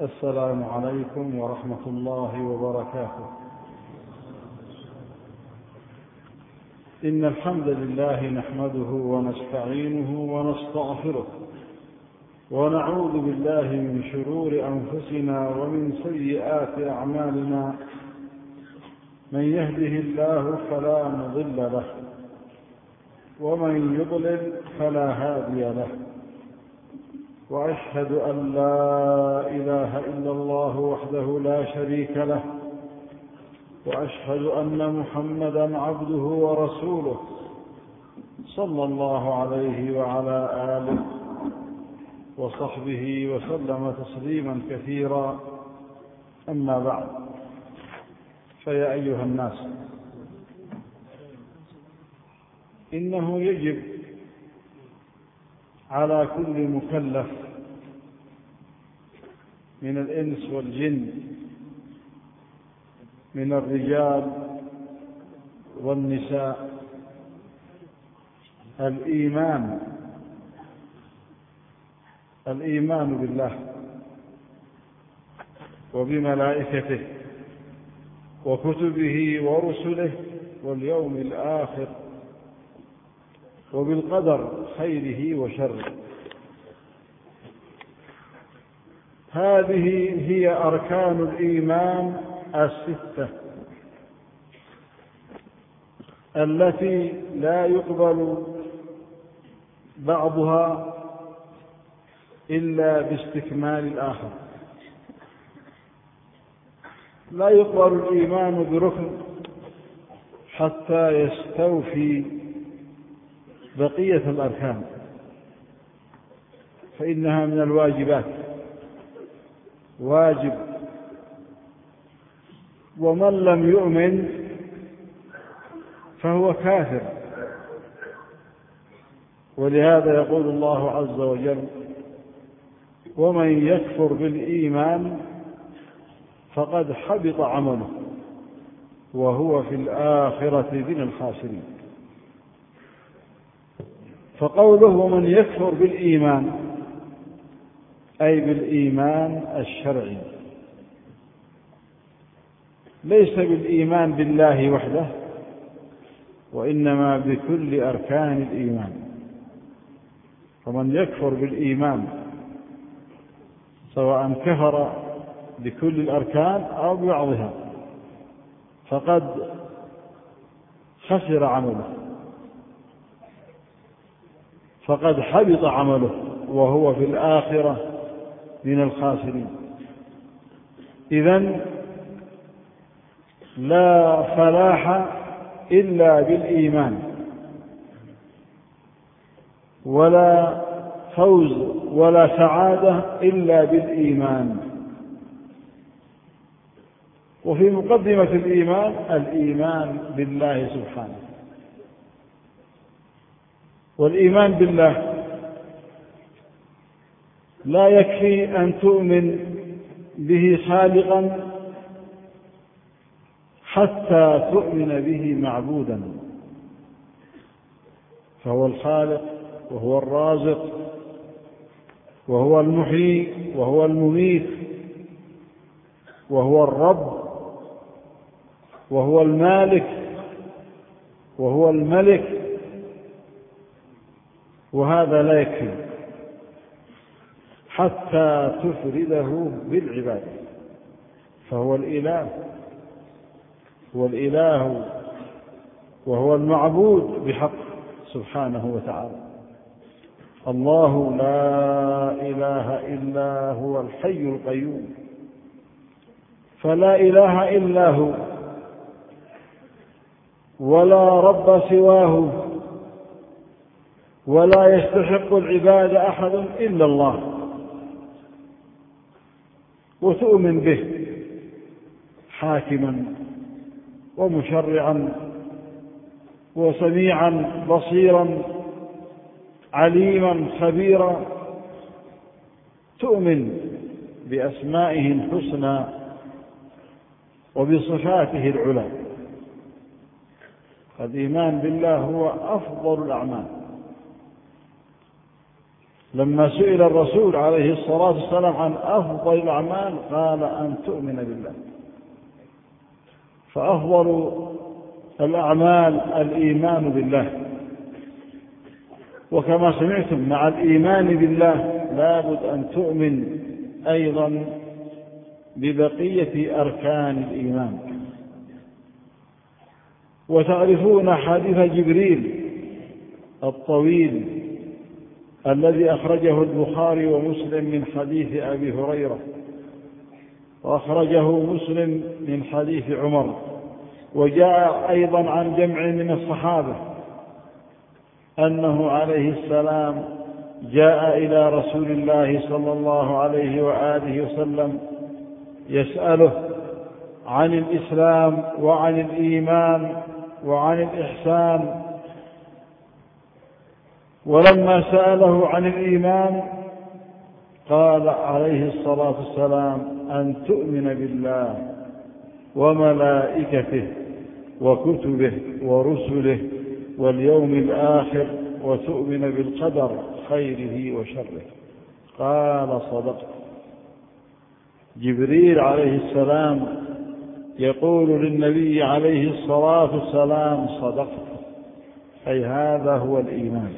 السلام عليكم ورحمة الله وبركاته. إن الحمد لله نحمده ونستعينه ونستغفره، ونعوذ بالله من شرور أنفسنا ومن سيئات أعمالنا. من يهده الله فلا مضل له، ومن يضلل فلا هادي له، وأشهد أن لا إله إلا الله وحده لا شريك له، وأشهد أن محمدا عبده ورسوله صلى الله عليه وعلى آله وصحبه وسلم تسليما كثيرا. أما بعد، فيا أيها الناس، إنه يجب على كل مكلف من الإنس والجن، من الرجال والنساء، الإيمان بالله وبملائكته وكتبه ورسله واليوم الآخر، وبالقدر خيره وشره. هذه هي أركان الإيمان الستة التي لا يقبل بعضها إلا باستكمال الآخر. لا يقبل الإيمان بركن حتى يستوفي بقية الأركان، فإنها من الواجبات، واجب. ومن لم يؤمن فهو كافر. ولهذا يقول الله عز وجل: ومن يكفر بالإيمان فقد حبط عمله وهو في الآخرة من الخاسرين. فقوله ومن يكفر بالإيمان أي بالإيمان الشرعي، ليس بالإيمان بالله وحده، وإنما بكل أركان الإيمان. فمن يكفر بالإيمان سواء كفر بكل الأركان أو ببعضها فقد خسر عمله، فقد حبط عمله وهو في الآخرة من الخاسرين. إذن لا فلاح إلا بالإيمان، ولا فوز ولا سعادة إلا بالإيمان. وفي مقدمة الإيمان بالله سبحانه. والإيمان بالله لا يكفي أن تؤمن به خالقا حتى تؤمن به معبودا، فهو الخالق وهو الرازق وهو المحيي وهو المميت وهو الرب وهو المالك وهو الملك. وهذا لا يكفي حتى تفرده بالعبادة، فهو الإله، هو الإله وهو المعبود بحق سبحانه وتعالى. الله لا إله إلا هو الحي القيوم، فلا إله إلا هو ولا رب سواه، ولا يستحق العبادة أحد إلا الله. وتؤمن به حاكما ومشرعا وسميعا بصيرا عليما خبيرا. تؤمن بأسمائه الحسنى وبصفاته العلى. الإيمان بالله هو أفضل الأعمال، لما سئل الرسول عليه الصلاة والسلام عن أفضل الأعمال قال أن تؤمن بالله. فأفضل الأعمال الإيمان بالله. وكما سمعتم مع الإيمان بالله لابد أن تؤمن أيضا ببقية أركان الإيمان. وتعرفون حديث جبريل الطويل الذي أخرجه البخاري ومسلم من حديث أبي هريرة، وأخرجه مسلم من حديث عمر، وجاء أيضا عن جمع من الصحابة أنه عليه السلام جاء إلى رسول الله صلى الله عليه وآله وسلم يسأله عن الإسلام وعن الإيمان وعن الإحسان. ولما سأله عن الإيمان قال عليه الصلاة والسلام أن تؤمن بالله وملائكته وكتبه ورسله واليوم الآخر وتؤمن بالقدر خيره وشره. قال صدقت. جبريل عليه السلام يقول للنبي عليه الصلاة والسلام صدقت، أي هذا هو الإيمان.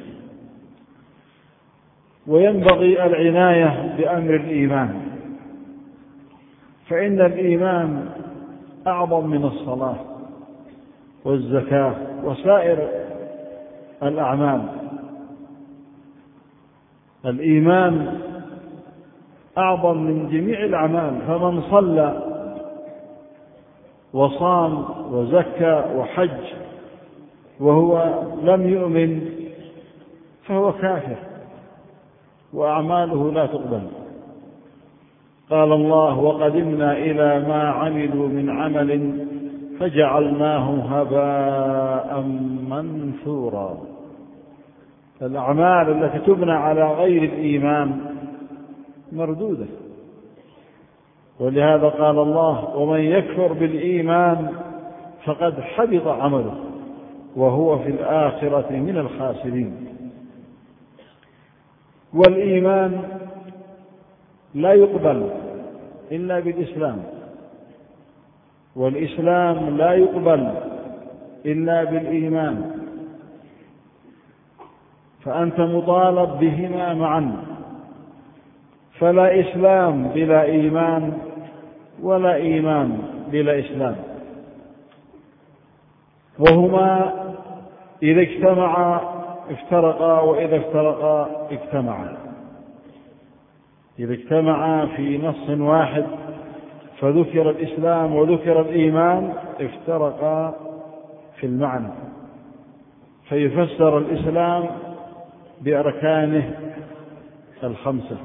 وينبغي العناية بأمر الإيمان، فإن الإيمان أعظم من الصلاة والزكاة وسائر الأعمال. الإيمان أعظم من جميع الأعمال. فمن صلى وصام وزكى وحج وهو لم يؤمن فهو كافر وأعماله لا تقبل. قال الله وقدمنا إلى ما عملوا من عمل فجعلناه هباء منثورا. الأعمال التي تبنى على غير الإيمان مردودة. ولهذا قال الله ومن يكفر بالإيمان فقد حبط عمله وهو في الآخرة من الخاسرين. والإيمان لا يقبل إلا بالإسلام، والإسلام لا يقبل إلا بالإيمان، فأنت مطالب بهما معا. فلا إسلام بلا إيمان ولا إيمان بلا إسلام، وهما إذا اجتمعا افترقا وإذا افترقا اجتمعا. إذا اجتمعا في نص واحد فذكر الإسلام وذكر الإيمان افترقا في المعنى، فيفسر الإسلام بأركانه الخمسة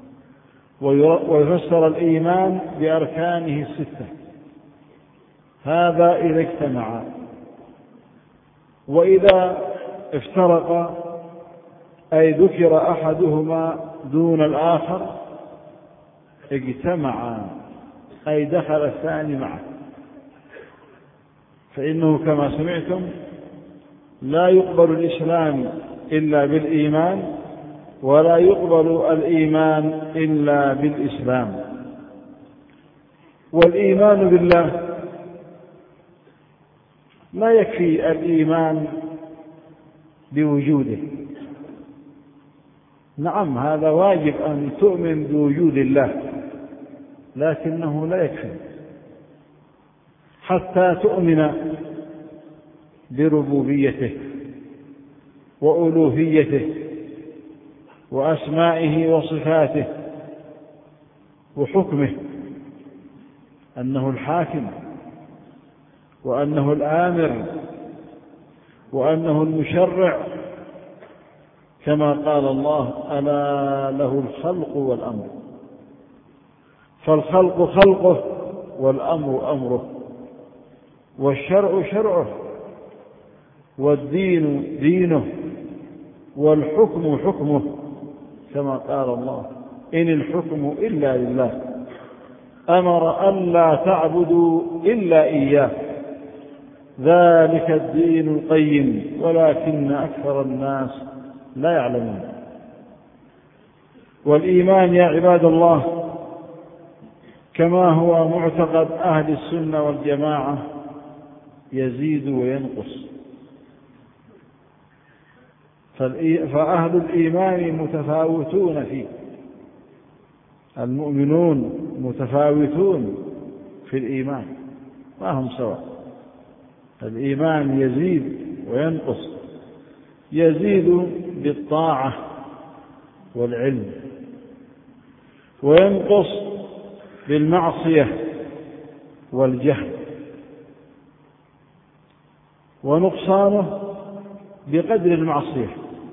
ويفسر الإيمان بأركانه الستة. هذا إذا اجتمعا. وإذا افترقا أي ذكر أحدهما دون الآخر اجتمعا أي دخل الثاني معه. فإنه كما سمعتم لا يقبل الإسلام إلا بالإيمان، ولا يقبل الإيمان إلا بالإسلام. والإيمان بالله لا يكفي الإيمان بوجوده. نعم هذا واجب أن تؤمن بوجود الله، لكنه لا يكفي حتى تؤمن بربوبيته وألوهيته وأسمائه وصفاته وحكمه، أنه الحاكم وأنه الآمر وأنه المشرع، كما قال الله ألا له الخلق والأمر. فالخلق خلقه والأمر أمره، والشرع شرعه، والدين دينه، والحكم حكمه، كما قال الله إن الحكم إلا لله أمر ألا تعبدوا إلا إياه ذلك الدين القيم ولكن أكثر الناس لا يعلمون. والإيمان يا عباد الله كما هو معتقد أهل السنة والجماعة يزيد وينقص، فأهل الإيمان متفاوتون فيه، المؤمنون متفاوتون في الإيمان ما هم سواء. الإيمان يزيد وينقص، يزيد بالطاعة والعلم، وينقص بالمعصية والجهل، ونقصانه بقدر المعصية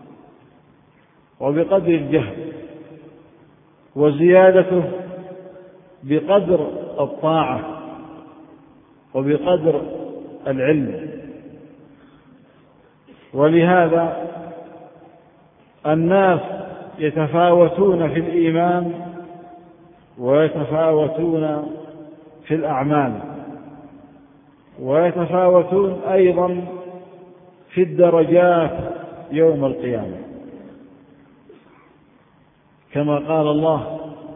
وبقدر الجهل، وزيادته بقدر الطاعة وبقدر العلم. ولهذا الناس يتفاوتون في الإيمان ويتفاوتون في الأعمال، ويتفاوتون أيضا في الدرجات يوم القيامة، كما قال الله: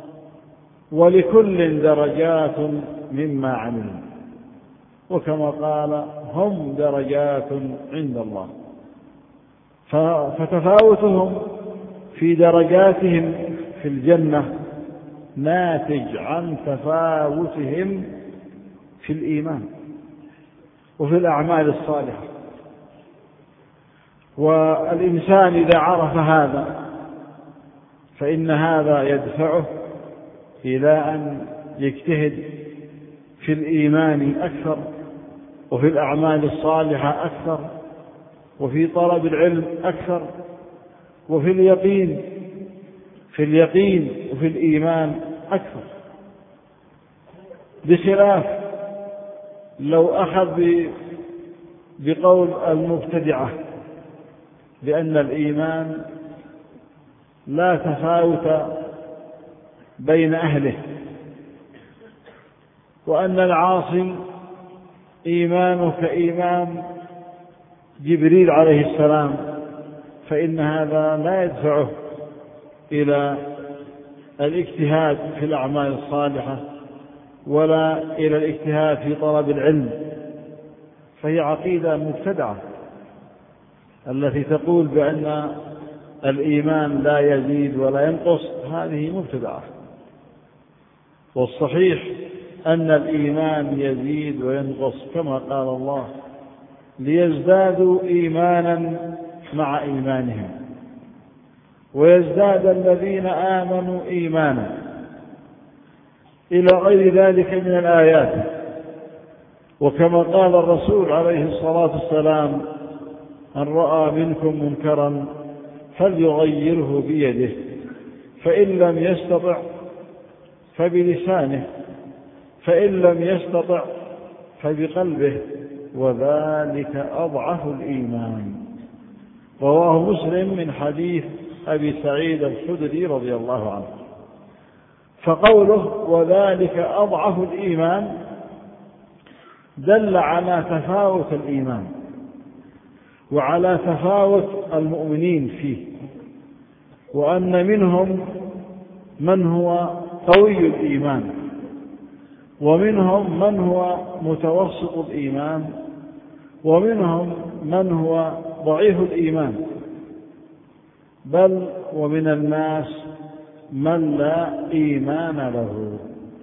ولكل درجات مما عملوا، وكما قال: هم درجات عند الله. فتفاوتهم في درجاتهم في الجنة ناتج عن تفاوتهم في الإيمان وفي الأعمال الصالحة. والإنسان إذا عرف هذا فإن هذا يدفعه إلى أن يجتهد في الإيمان أكثر، وفي الأعمال الصالحة أكثر، وفي طلب العلم أكثر، وفي اليقين وفي الإيمان أكثر، بخلاف لو أخذ بقول المبتدعة بأن الإيمان لا تفاوت بين أهله، وأن العاصي إيمانه كإيمان جبريل عليه السلام، فإن هذا لا يدفعه إلى الاجتهاد في الأعمال الصالحة ولا إلى الاجتهاد في طلب العلم، فهي عقيدة مبتدعة التي تقول بأن الإيمان لا يزيد ولا ينقص، هذه مبتدعة. والصحيح أن الإيمان يزيد وينقص كما قال الله: ليزدادوا إيمانا مع إيمانهم ويزداد الذين آمنوا إيمانا، إلى غير ذلك من الآيات. وكما قال الرسول عليه الصلاة والسلام: من رأى منكم منكرا فليغيره بيده، فإن لم يستطع فبلسانه، فإن لم يستطع فبقلبه، وذلك أضعف الإيمان. رواه مسلم من حديث أبي سعيد الخدري رضي الله عنه. فقوله وذلك أضعف الإيمان دل على تفاوت الإيمان وعلى تفاوت المؤمنين فيه، وأن منهم من هو قوي الإيمان، ومنهم من هو متوسط الإيمان، ومنهم من هو ضعيف الإيمان، بل ومن الناس من لا إيمان له،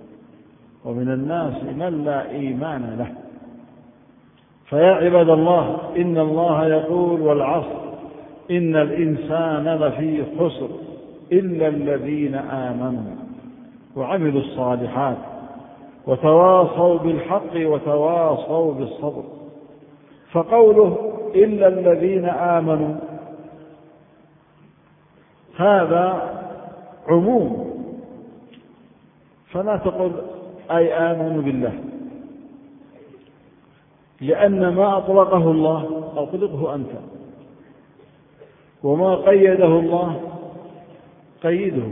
له. فيا عباد الله، إن الله يقول: والعصر إن الإنسان لفي خسر إلا الذين آمنوا وعملوا الصالحات وتواصوا بالحق وتواصوا بالصبر. فقوله إلا الذين آمنوا هذا عموم، فلا تقل أي آمنوا بالله، لأن ما أطلقه الله أطلقه أنت، وما قيده الله قيده.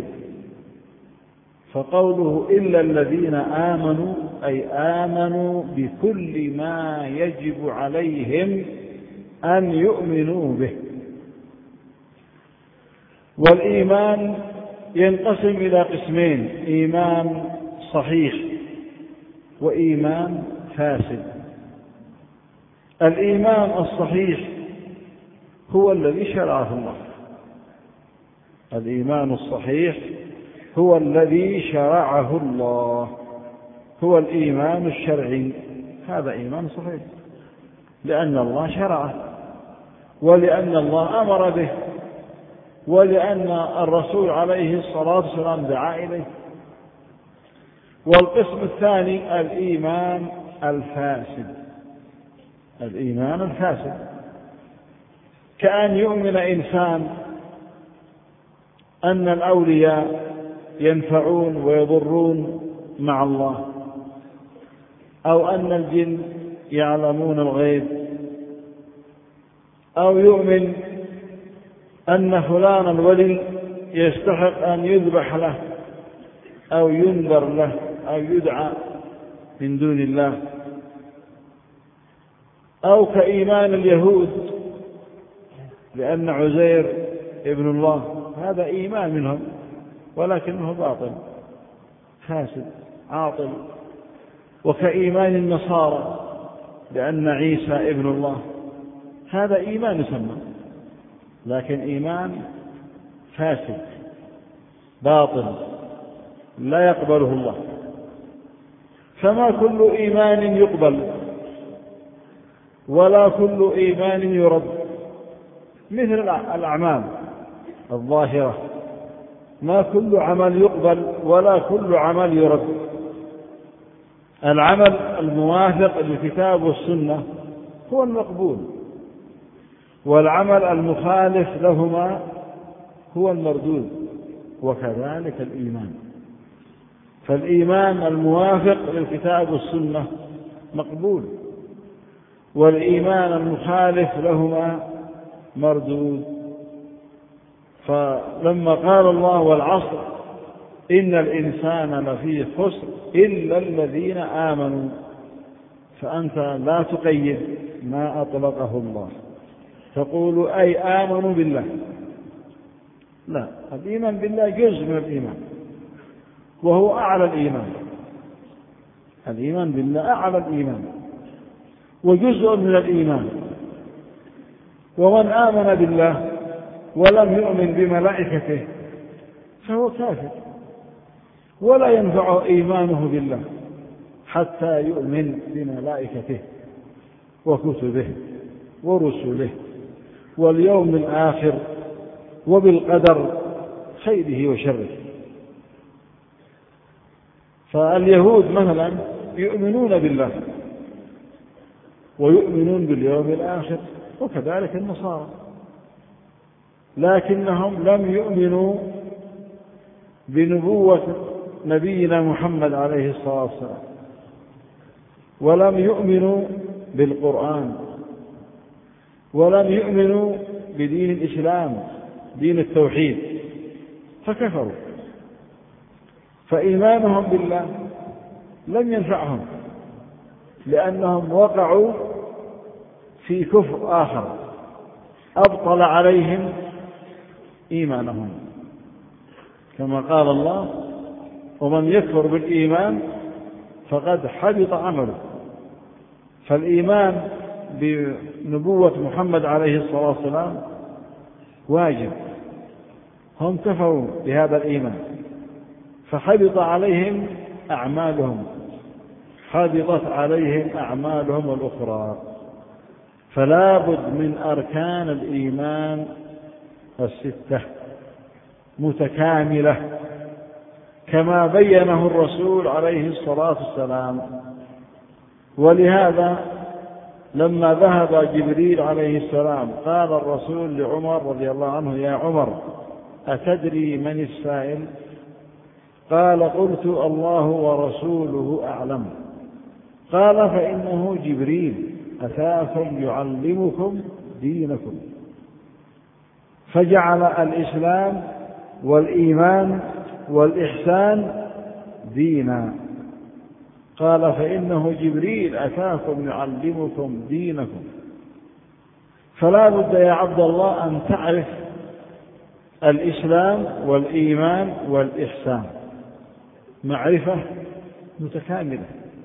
فقوله إلا الذين آمنوا أي آمنوا بكل ما يجب عليهم أن يؤمنوا به. والإيمان ينقسم إلى قسمين: إيمان صحيح وإيمان فاسد. الإيمان الصحيح هو الذي شرعه الله. الإيمان الصحيح هو الذي شرعه الله، هو الإيمان الشرعي. هذا إيمان صحيح لأن الله شرعه، ولأن الله أمر به، ولأن الرسول عليه الصلاة والسلام دعا إليه. والقسم الثاني الإيمان الفاسد. الإيمان الفاسد كأن يؤمن إنسان أن الأولياء ينفعون ويضرون مع الله، أو أن الجن يعلمون الغيب، أو يؤمن أن فلان الولي يستحق أن يذبح له أو ينذر له أو يدعى من دون الله، أو كإيمان اليهود لأن عزير ابن الله. هذا إيمان منهم ولكنه باطل فاسد عاطل. وكإيمان النصارى لأن عيسى ابن الله. هذا إيمان يسمى لكن إيمان فاسد باطل لا يقبله الله. فما كل إيمان يقبل ولا كل إيمان يرد، مثل الأعمال الظاهرة، ما كل عمل يقبل ولا كل عمل يرد. العمل الموافق للكتاب والسنة هو المقبول، والعمل المخالف لهما هو المردود. وكذلك الإيمان، فالإيمان الموافق للكتاب والسنة مقبول، والإيمان المخالف لهما مردود. فلما قال الله والعصر إن الإنسان لفي خسر إلا الذين آمنوا، فأنت لا تقيد ما أطلقه الله تقول أي آمنوا بالله. لا، الإيمان بالله جزء من الإيمان وهو أعلى الإيمان. الإيمان بالله أعلى الإيمان وجزء من الإيمان. ومن آمن بالله ولم يؤمن بملائكته فهو كافر، ولا ينفع إيمانه بالله حتى يؤمن بملائكته وكتبه ورسله واليوم الآخر وبالقدر خيره وشره. فاليهود مثلا يؤمنون بالله ويؤمنون باليوم الآخر، وكذلك النصارى، لكنهم لم يؤمنوا بنبوة نبينا محمد عليه الصلاة والسلام، ولم يؤمنوا بالقرآن، ولم يؤمنوا بدين الإسلام دين التوحيد، فكفروا. فإيمانهم بالله لم ينفعهم لأنهم وقعوا في كفر آخر أبطل عليهم إيمانهم، كما قال الله ومن يكفر بالإيمان فقد حبط عمله. فالإيمان بنبوة محمد عليه الصلاة والسلام واجب، هم كفروا بهذا الإيمان فحبط عليهم أعمالهم، حبطت عليهم أعمالهم الأخرى. فلا بد من أركان الإيمان الستة متكاملة كما بينه الرسول عليه الصلاة والسلام. ولهذا لما ذهب جبريل عليه السلام قال الرسول لعمر رضي الله عنه يا عمر أتدري من السائل؟ قال قلت الله ورسوله أعلم. قال فإنه جبريل أتاكم يعلمكم دينكم. فجعل الإسلام والإيمان والإحسان دينا. قال فإنه جبريل أتاكم يعلمكم دينكم. فلا بد يا عبد الله أن تعرف الإسلام والإيمان والإحسان، معرفة متكاملة.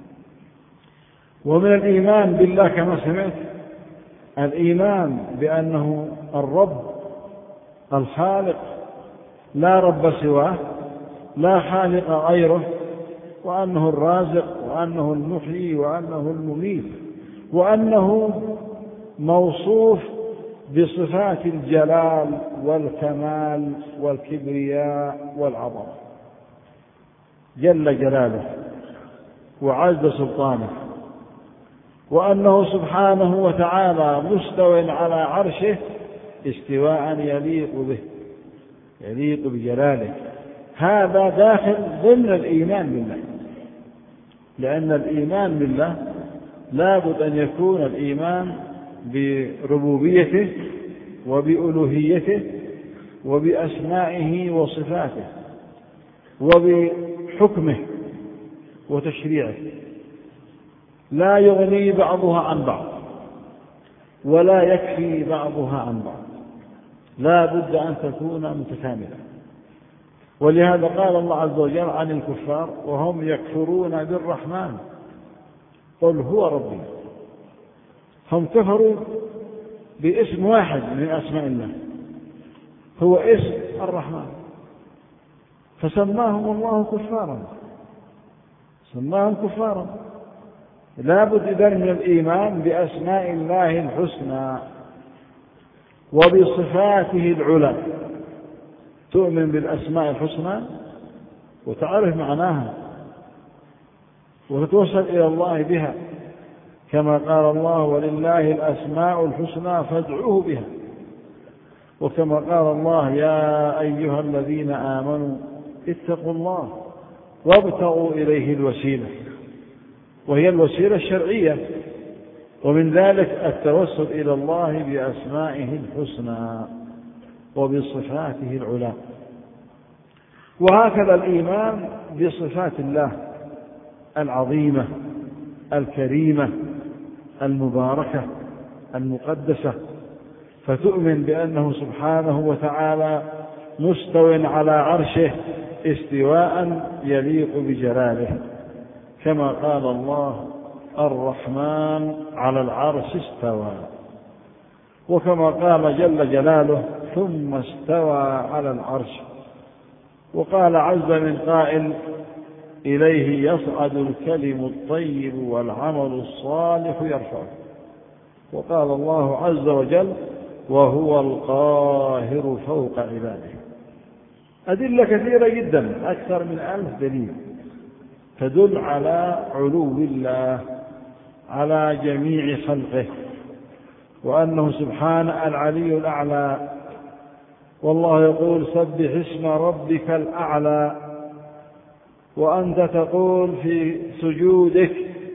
ومن الإيمان بالله كما سمعت الإيمان بأنه الرب الخالق لا رب سواه، لا خالق غيره، وأنه الرازق، وأنه المحيي، وأنه المميت، وأنه موصوف بصفات الجلال والكمال والكبرياء والعظمة جل جلاله وعز سلطانه، وأنه سبحانه وتعالى مستو على عرشه استواء يليق به، يليق بجلاله. هذا داخل ضمن الإيمان بالله، لأن الإيمان بالله لا بد أن يكون الإيمان بربوبيته وبألوهيته وبأسمائه وصفاته وبحكمه وتشريعه، لا يغني بعضها عن بعض ولا يكفي بعضها عن بعض، لا بد أن تكون متكاملة. ولهذا قال الله عز وجل عن الكفار وهم يكفرون بالرحمن قل هو ربي. هم كفروا باسم واحد من أسماء الله هو اسم الرحمن، فسماهم الله كفارا، سماهم كفارا. لا بد إذن من الإيمان بأسماء الله الحسنى وبصفاته العلى، تؤمن بالأسماء الحسنى وتعرف معناها وتتوسل إلى الله بها، كما قال الله ولله الأسماء الحسنى فادعوه بها، وكما قال الله يا أيها الذين آمنوا اتقوا الله وابتغوا إليه الوسيلة، وهي الوسيلة الشرعية، ومن ذلك التوسل إلى الله بأسمائه الحسنى وبصفاته العلى. وهكذا الإيمان بصفات الله العظيمة الكريمة المباركة المقدسة، فتؤمن بأنه سبحانه وتعالى مستو على عرشه استواء يليق بجلاله، كما قال الله الرحمن على العرش استوى، وكما قال جل جلاله ثم استوى على العرش. وقال عز من قائل إليه يصعد الكلم الطيب والعمل الصالح يرفعه. وقال الله عز وجل وهو القاهر فوق عباده. أدلة كثيرة جدا أكثر من 1000 دليل تدل على علو الله على جميع خلقه، وأنه سبحانه العلي الأعلى. والله يقول سبح اسم ربك الأعلى، وأنت تقول في سجودك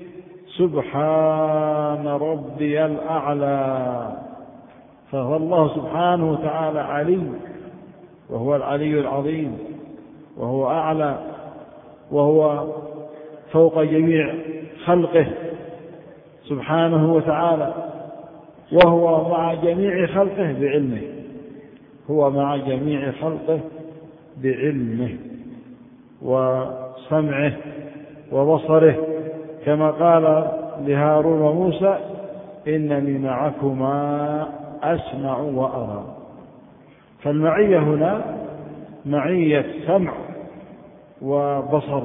سبحان ربي الأعلى. فهو الله سبحانه وتعالى علي، وهو العلي العظيم، وهو أعلى، وهو فوق جميع خلقه سبحانه وتعالى، وهو مع جميع خلقه بعلمه، هو مع جميع خلقه بعلمه وسمعه وبصره، كما قال لهارون وموسى إنني معكما أسمع وأرى. فالمعية هنا معية سمع وبصر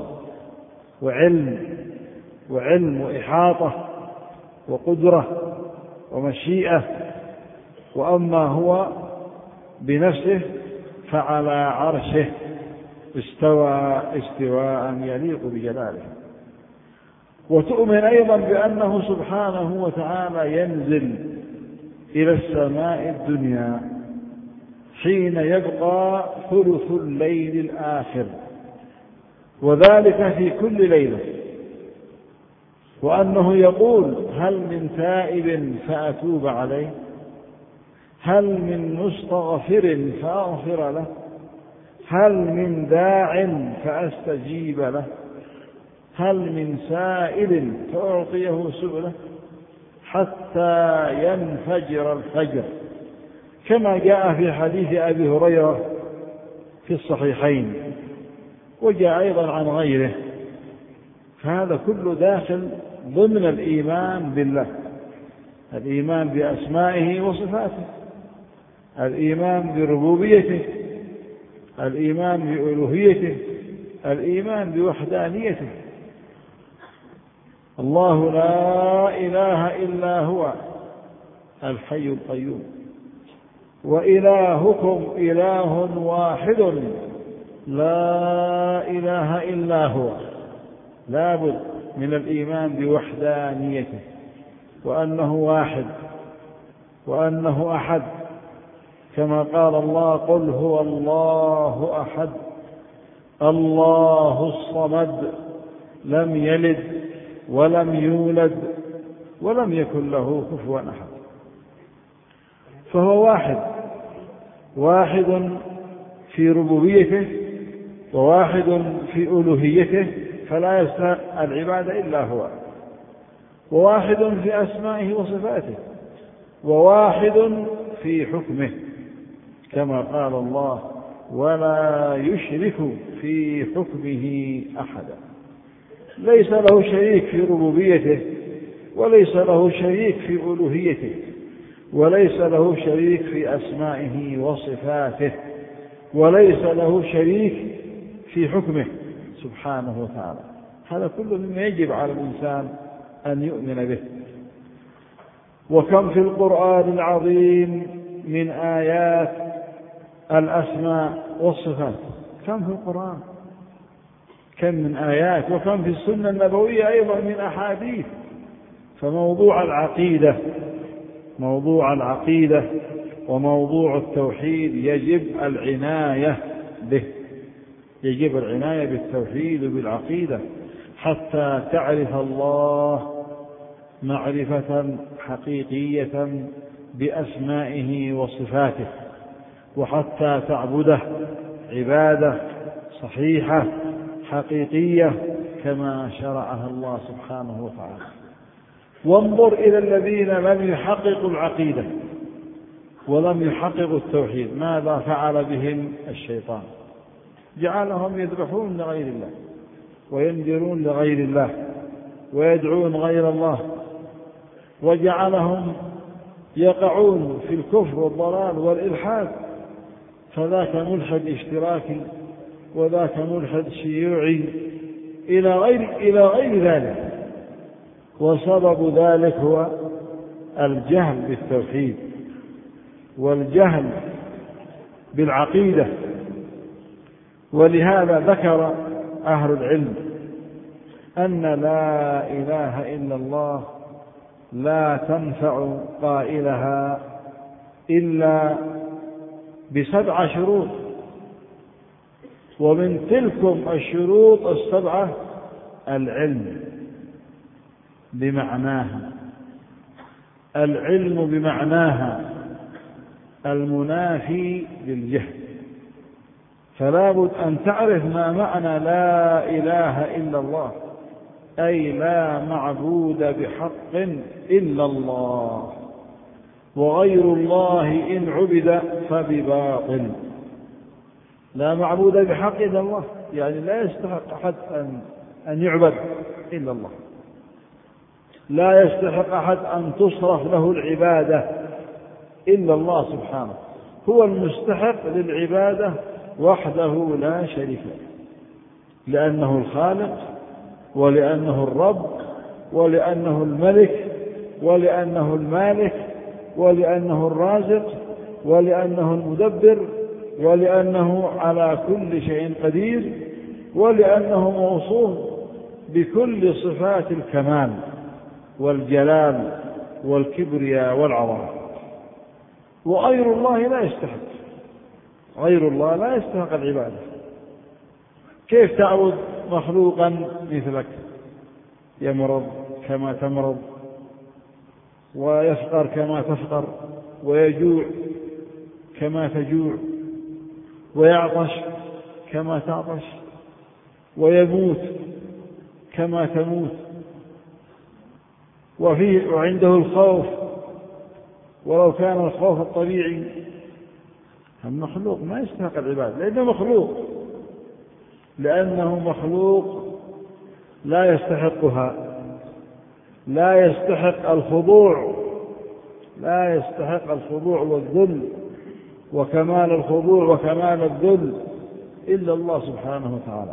وعلم وإحاطة وقدرة ومشيئة. وأما هو بنفسه فعلى عرشه استوى استواء يليق بجلاله. وتؤمن أيضا بأنه سبحانه وتعالى ينزل إلى السماء الدنيا حين يبقى ثلث الليل الآخر، وذلك في كل ليلة، وأنه يقول هل من تائب فأتوب عليه، هل من مستغفر فأغفر له، هل من داع فأستجيب له، هل من سائل فأعطيه سؤله، حتى ينفجر الفجر، كما جاء في حديث أبي هريرة في الصحيحين، وجاء أيضا عن غيره. فهذا كله داخل ضمن الإيمان بالله، الإيمان بأسمائه وصفاته، الإيمان بربوبيته، الإيمان بألوهيته، الإيمان بوحدانيته. الله لا إله إلا هو الحي القيوم، وإلهكم إله واحد لا إله إلا هو. لا بد من الإيمان بوحدانيته، وأنه واحد، وأنه أحد، كما قال الله: قل هو الله أحد الله الصمد لم يلد ولم يولد ولم يكن له كفوا أحد. فهو واحد، واحد في ربوبيته، وواحد في ألوهيته، فلا يستحق العبادة إلا هو، وواحد في أسمائه وصفاته، وواحد في حكمه، كما قال الله: ولا يشرك في حكمه أحدا. ليس له شريك في ربوبيته، وليس له شريك في ألوهيته، وليس له شريك في أسمائه وصفاته، وليس له شريك في حكمه سبحانه وتعالى. هذا كله مما يجب على الإنسان أن يؤمن به. وكم في القرآن العظيم من آيات الأسماء والصفات، كم في القرآن، كم من آيات، وكم في السنة النبوية أيضا من أحاديث. فموضوع العقيدة، موضوع العقيدة وموضوع التوحيد يجب العناية به، يجب العناية بالتوحيد وبالعقيدة حتى تعرف الله معرفة حقيقية بأسمائه وصفاته، وحتى تعبده عبادة صحيحة حقيقية كما شرعها الله سبحانه وتعالى. وانظر إلى الذين لم يحققوا العقيدة ولم يحققوا التوحيد، ماذا فعل بهم الشيطان؟ جعلهم يذبحون لغير الله، وينذرون لغير الله، ويدعون غير الله، وجعلهم يقعون في الكفر والضلال والإلحاد، فذاك ملحد اشتراكي، وذاك ملحد شيوعي، إلى غير ذلك. وسبب ذلك هو الجهل بالتوحيد والجهل بالعقيدة. ولهذا ذكر أهل العلم أن لا إله إلا الله لا تنفع قائلها إلا ب7 شروط، ومن تلكم الشروط ال7 العلم بمعناها، العلم بمعناها المنافي للجهل. فلا بد أن تعرف ما معنى لا إله إلا الله، أي لا معبود بحق إلا الله، وغير الله إن عبد فبباطل. لا معبود بحق إلا الله، يعني لا يستحق أحد أن يعبد إلا الله، لا يستحق أحد أن تصرف له العبادة إلا الله سبحانه، هو المستحق للعبادة وحده لا شريك له، لأنه الخالق، ولأنه الرب، ولأنه الملك، ولأنه المالك، ولأنه الرازق، ولأنه المدبر، ولأنه على كل شيء قدير، ولأنه موصوف بكل صفات الكمال والجلال والكبرياء والعظمة. وغير الله لا يستحق، غير الله لا يستحق العبادة. كيف تعبد مخلوقا مثلك يمرض كما تمرض، ويفقر كما تفقر، ويجوع كما تجوع، ويعطش كما تعطش، ويموت كما تموت، وعنده الخوف ولو كان الخوف الطبيعي. المخلوق ما يستحق العبادة لأنه مخلوق لا يستحقها، لا يستحق الخضوع والذل وكمال الخضوع وكمال الذل إلا الله سبحانه وتعالى.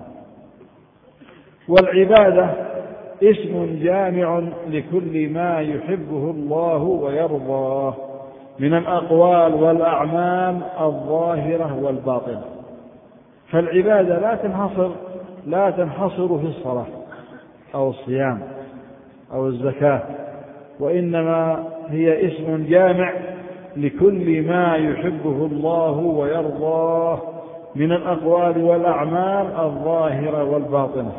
والعبادة اسم جامع لكل ما يحبه الله ويرضاه من الأقوال والأعمال الظاهرة والباطنة. فالعبادة لا تنحصر في الصلاة أو الصيام أو الزكاة، وإنما هي اسم جامع لكل ما يحبه الله ويرضاه من الأقوال والأعمال الظاهرة والباطنة.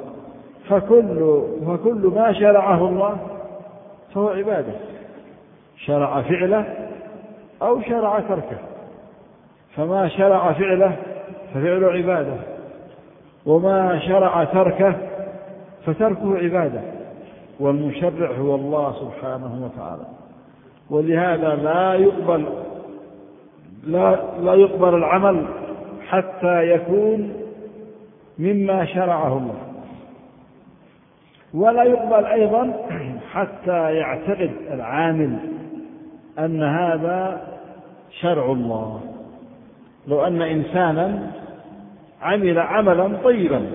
فكل ما شرعه الله فهو عبادة، شرع فعله أو شرع تركه. فما شرع فعله ففعله عبادة، وما شرع تركه فتركه عبادة، والمشرع هو الله سبحانه وتعالى. ولهذا لا يقبل العمل حتى يكون مما شرعه الله، ولا يقبل أيضا حتى يعتقد العامل أن هذا شرع الله. لو أن إنسانا عمل عملا طيبا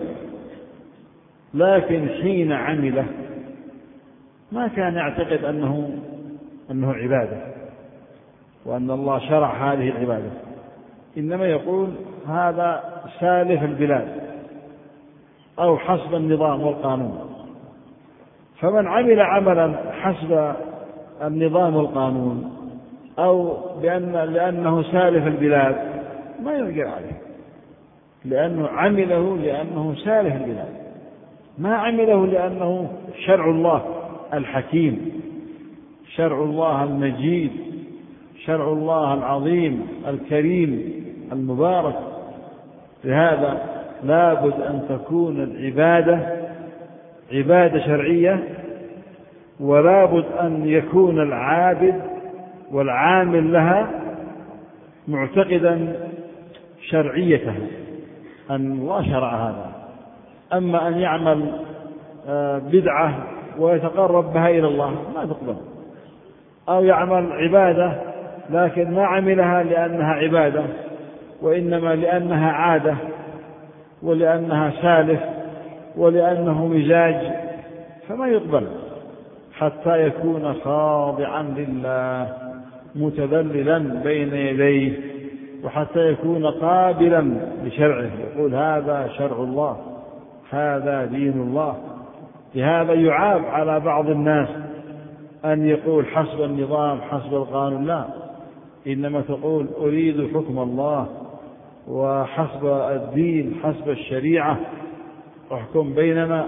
لكن حين عمله ما كان يعتقد أنه عبادة وأن الله شرع هذه العبادة، إنما يقول هذا سالف البلاد أو حسب النظام والقانون. فمن عمل عملا حسب النظام والقانون أو لأنه سالف البلاد ما يرجع عليه، لأنه عمله لأنه سالف البلاد، ما عمله لأنه شرع الله الحكيم، شرع الله المجيد، شرع الله العظيم الكريم المبارك. لهذا لابد أن تكون العبادة عبادة شرعية، ولابد أن يكون العابد والعامل لها معتقدا شرعيتها، أن الله شرع هذا. أما أن يعمل بدعة ويتقرب بها إلى الله ما تقبل، أو يعمل عبادة لكن ما عملها لأنها عبادة وإنما لأنها عادة ولأنها سالف ولأنه مزاج، فما يقبل حتى يكون خاضعا لله متذللا بين يديه، وحتى يكون قابلا لشرعه، يقول هذا شرع الله، هذا دين الله. لهذا يعاب على بعض الناس أن يقول حسب النظام حسب القانون، لا، إنما تقول أريد حكم الله وحسب الدين حسب الشريعة، احكم بيننا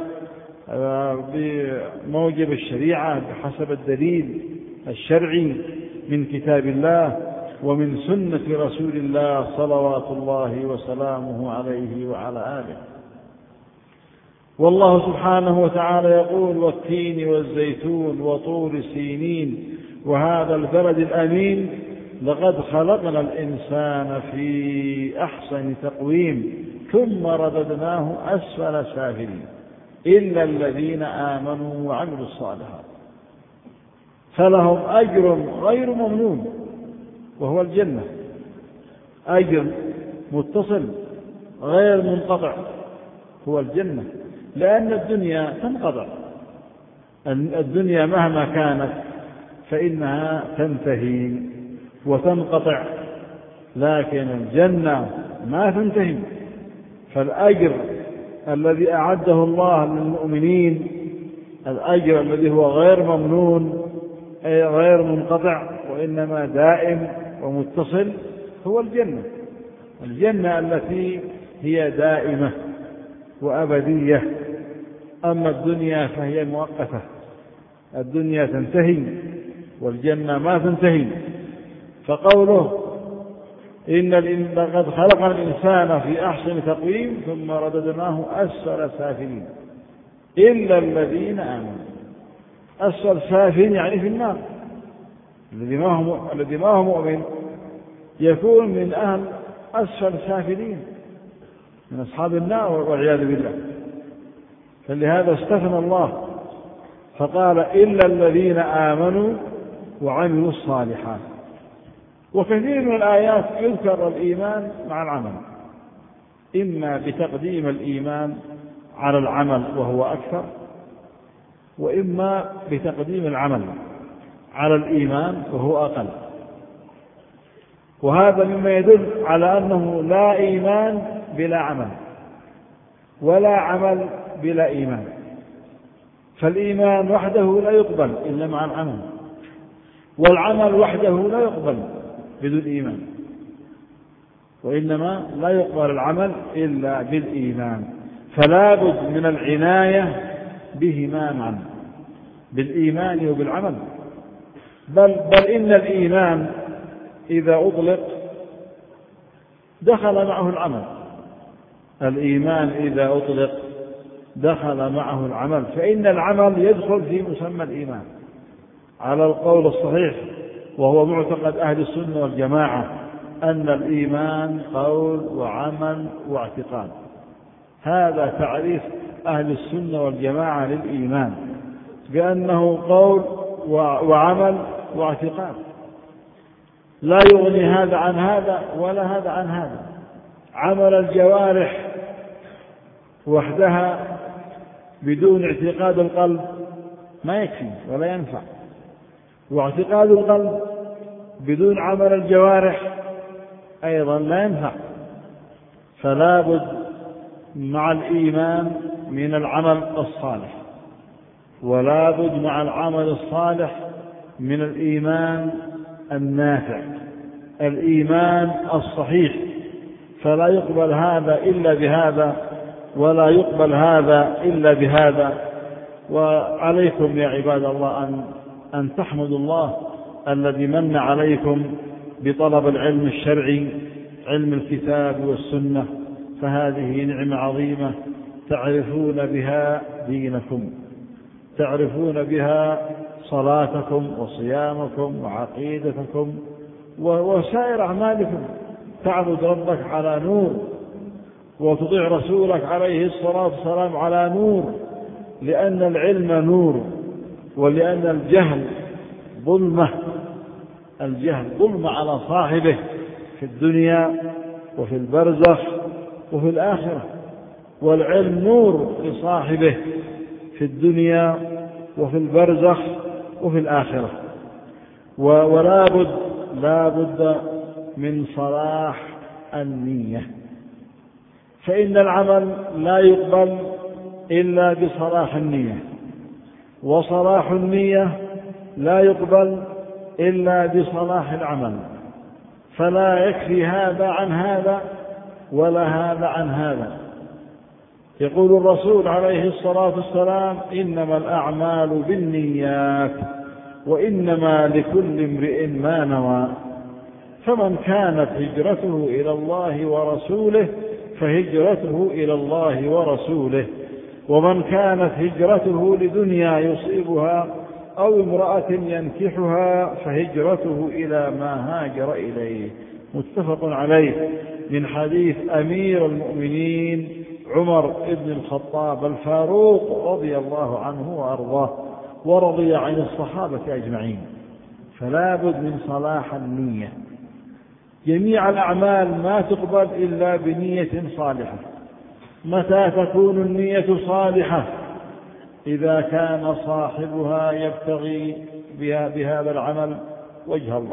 بموجب الشريعة بحسب الدليل الشرعي من كتاب الله ومن سنة رسول الله صلوات الله وسلامه عليه وعلى آله. والله سبحانه وتعالى يقول والتين والزيتون وطور سينين وهذا البلد الأمين لقد خلقنا الإنسان في أحسن تقويم ثم رددناه أسفل سافلين إلا الذين آمنوا وعملوا الصالحات فلهم أجر غير ممنون وهو الجنة، أجر متصل غير منقطع هو الجنة. لأن الدنيا تنقطع، الدنيا مهما كانت فإنها تنتهي وتنقطع، لكن الجنة ما تنتهي. فالأجر الذي أعده الله للمؤمنين، الأجر الذي هو غير ممنون أي غير منقطع وإنما دائم ومتصل هو الجنة، الجنة التي هي دائمة وأبدية. أما الدنيا فهي مؤقتة، الدنيا تنتهي والجنة ما تنتهي. فقوله إن لقد خلقنا الإنسان في أحسن تقويم ثم رددناه أسفل سافلين إلا الذين آمنوا. أسفل سافلين يعني في النار، الذي ما هو مؤمن يكون من أهل أسفل سافلين من أصحاب النار والعياذ بالله. فلهذا استثنى الله فقال إلا الذين آمنوا وعملوا الصالحات. وكثير من الآيات يذكر الإيمان مع العمل، إما بتقديم الإيمان على العمل وهو أكثر، وإما بتقديم العمل على الإيمان وهو أقل. وهذا مما يدل على أنه لا إيمان بلا عمل، ولا عمل بلا إيمان. فالإيمان وحده لا يقبل إلا مع العمل، والعمل وحده لا يقبل بدون إيمان، وإنما لا يقبل العمل إلا بالإيمان. فلا بد من العناية بهما معا، بالإيمان وبالعمل. بل إن الإيمان إذا أطلق دخل معه العمل. الإيمان إذا أطلق دخل معه العمل، فإن العمل يدخل في مسمى الإيمان على القول الصحيح، وهو معتقد أهل السنة والجماعة، أن الإيمان قول وعمل واعتقاد. هذا تعريف أهل السنة والجماعة للإيمان، بأنه قول وعمل واعتقاد، لا يغني هذا عن هذا ولا هذا عن هذا. عمل الجوارح وحدها بدون اعتقاد القلب ما يكفي ولا ينفع، واعتقاد القلب بدون عمل الجوارح أيضا لا ينفع. فلا بد مع الإيمان من العمل الصالح، ولا بد مع العمل الصالح من الإيمان النافع، الإيمان الصحيح. فلا يقبل هذا إلا بهذا، ولا يقبل هذا إلا بهذا. وعليكم يا عباد الله أن تحمدوا الله الذي من عليكم بطلب العلم الشرعي، علم الكتاب والسنة، فهذه نعمة عظيمة تعرفون بها دينكم، تعرفون بها صلاتكم وصيامكم وعقيدتكم وسائر أعمالكم. تعبد ربك على نور، وتطيع رسولك عليه الصلاة والسلام على نور، لأن العلم نور، ولأن الجهل ظلمة. الجهل ظلمة على صاحبه في الدنيا وفي البرزخ وفي الآخرة، والعلم نور لصاحبه في الدنيا وفي البرزخ وفي الآخرة. لا بد من صلاح النية، فإن العمل لا يقبل إلا بصلاح النية، وصلاح النية لا يقبل إلا بصلاح العمل. فلا يكفي هذا عن هذا ولا هذا عن هذا. يقول الرسول عليه الصلاة والسلام: إنما الأعمال بالنيات وإنما لكل امرئ ما نوى. فمن كانت هجرته إلى الله ورسوله فهجرته إلى الله ورسوله، ومن كانت هجرته لدنيا يصيبها أو امرأة ينكحها فهجرته إلى ما هاجر إليه. متفق عليه، من حديث أمير المؤمنين عمر بن الخطاب الفاروق رضي الله عنه وأرضاه، ورضي عن الصحابة أجمعين. فلا بد من صلاح النية. جميع الأعمال ما تقبل إلا بنية صالحة. متى تكون النية صالحة؟ إذا كان صاحبها يبتغي بهذا العمل وجه الله.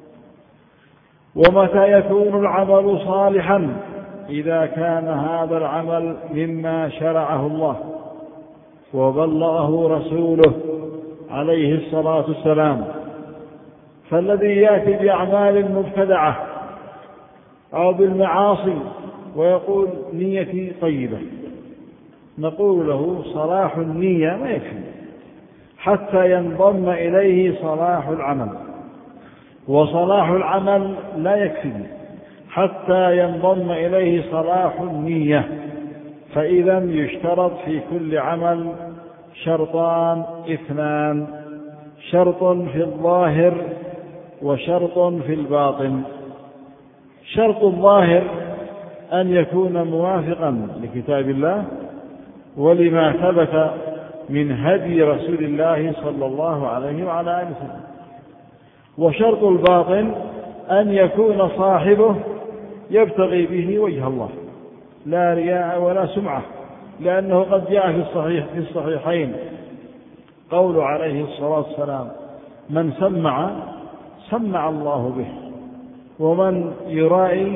ومتى يكون العمل صالحا؟ إذا كان هذا العمل مما شرعه الله وبلغه رسوله عليه الصلاة والسلام. فالذي يأتي بأعمال مبتدعة أو بالمعاصي ويقول نيتي طيبة، نقول له صلاح النية ما يكفي حتى ينضم إليه صلاح العمل، وصلاح العمل لا يكفي حتى ينضم إليه صلاح النية. فإذا يشترط في كل عمل شرطان اثنان: شرط في الظاهر وشرط في الباطن. شرط الظاهر أن يكون موافقا لكتاب الله ولما ثبت من هدي رسول الله صلى الله عليه وعلى آله وسلم. وشرط الباطن أن يكون صاحبه يبتغي به وجه الله لا رياء ولا سمعة، لأنه قد جاء في الصحيحين قول عليه الصلاة والسلام: من سمع الله به، ومن يرائي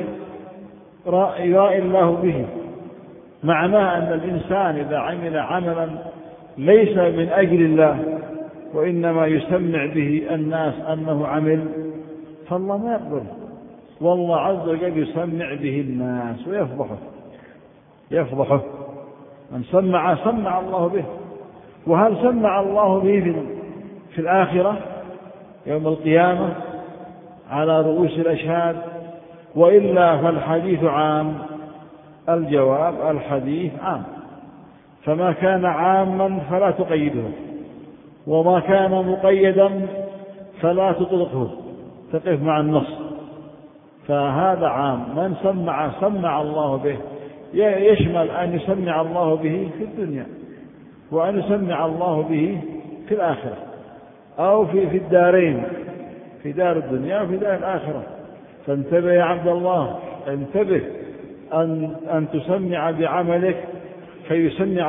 الله به. معناه أن الإنسان إذا عمل عملا ليس من أجل الله وإنما يسمع به الناس أنه عمل، فالله ما يقبل، والله عز وجل يسمع به الناس ويفضحه. من سمع الله به. وهل سمع الله به في الآخرة يوم القيامة على رؤوس الأشهاد، وإلا فالحديث عام؟ الجواب: الحديث عام، فما كان عاما فلا تقيده، وما كان مقيدا فلا تطلقه، تقف مع النص. فهذا عام، من سمع الله به، يشمل أن يسمع الله به في الدنيا، وأن يسمع الله به في الآخرة، أو في الدارين، في دار الدنيا وفي دار الآخرة. فانتبه يا عبد الله، انتبه أن تسمع بعملك فيسمع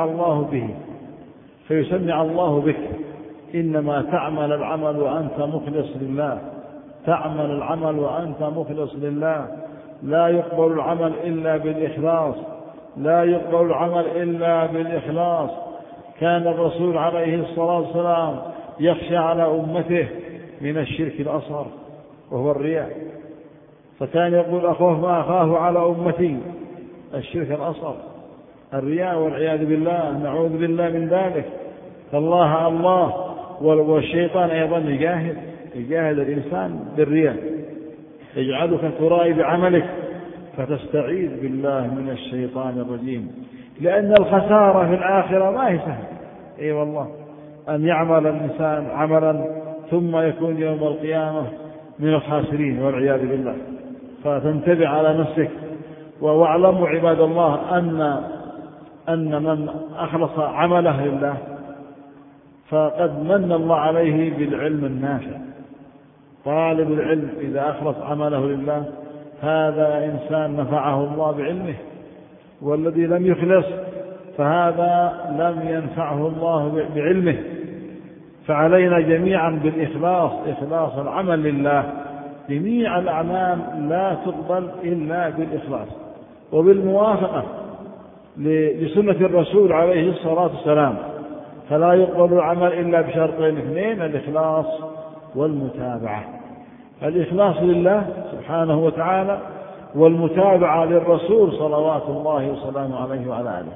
الله بك. إنما تعمل العمل وأنت مخلص لله، تعمل العمل وأنت مخلص لله. لا يقبل العمل إلا بالإخلاص، لا يقبل العمل إلا بالإخلاص. كان الرسول عليه الصلاة والسلام يخشى على أمته من الشرك الأصغر وهو الرياء، فكان يقول: أخاف ما أخاف على أمتي الشرك الأصغر، الرياء، والعياذ بالله، نعوذ بالله من ذلك. فالله والشيطان أيضا يجاهد الإنسان بالرياء، يجعلك ترائي بعملك فتستعيذ بالله من الشيطان الرجيم، لأن الخسارة في الآخرة ما هي سهل. أي والله، أن يعمل الإنسان عملا ثم يكون يوم القيامة من الخاسرين والعياذ بالله. فتنتبه على نفسك. واعلموا عباد الله أن من أخلص عمله لله فقد من الله عليه بالعلم النافع. طالب العلم إذا أخلص عمله لله هذا إنسان نفعه الله بعلمه، والذي لم يخلص فهذا لم ينفعه الله بعلمه. فعلينا جميعا بالإخلاص، إخلاص العمل لله. جميع الأعمال لا تقبل إلا بالإخلاص وبالموافقة لسنة الرسول عليه الصلاة والسلام. فلا يقبل العمل إلا بشرطين اثنين: الإخلاص والمتابعة. الإخلاص لله سبحانه وتعالى، والمتابعة للرسول صلوات الله وسلامه عليه وعلى آله.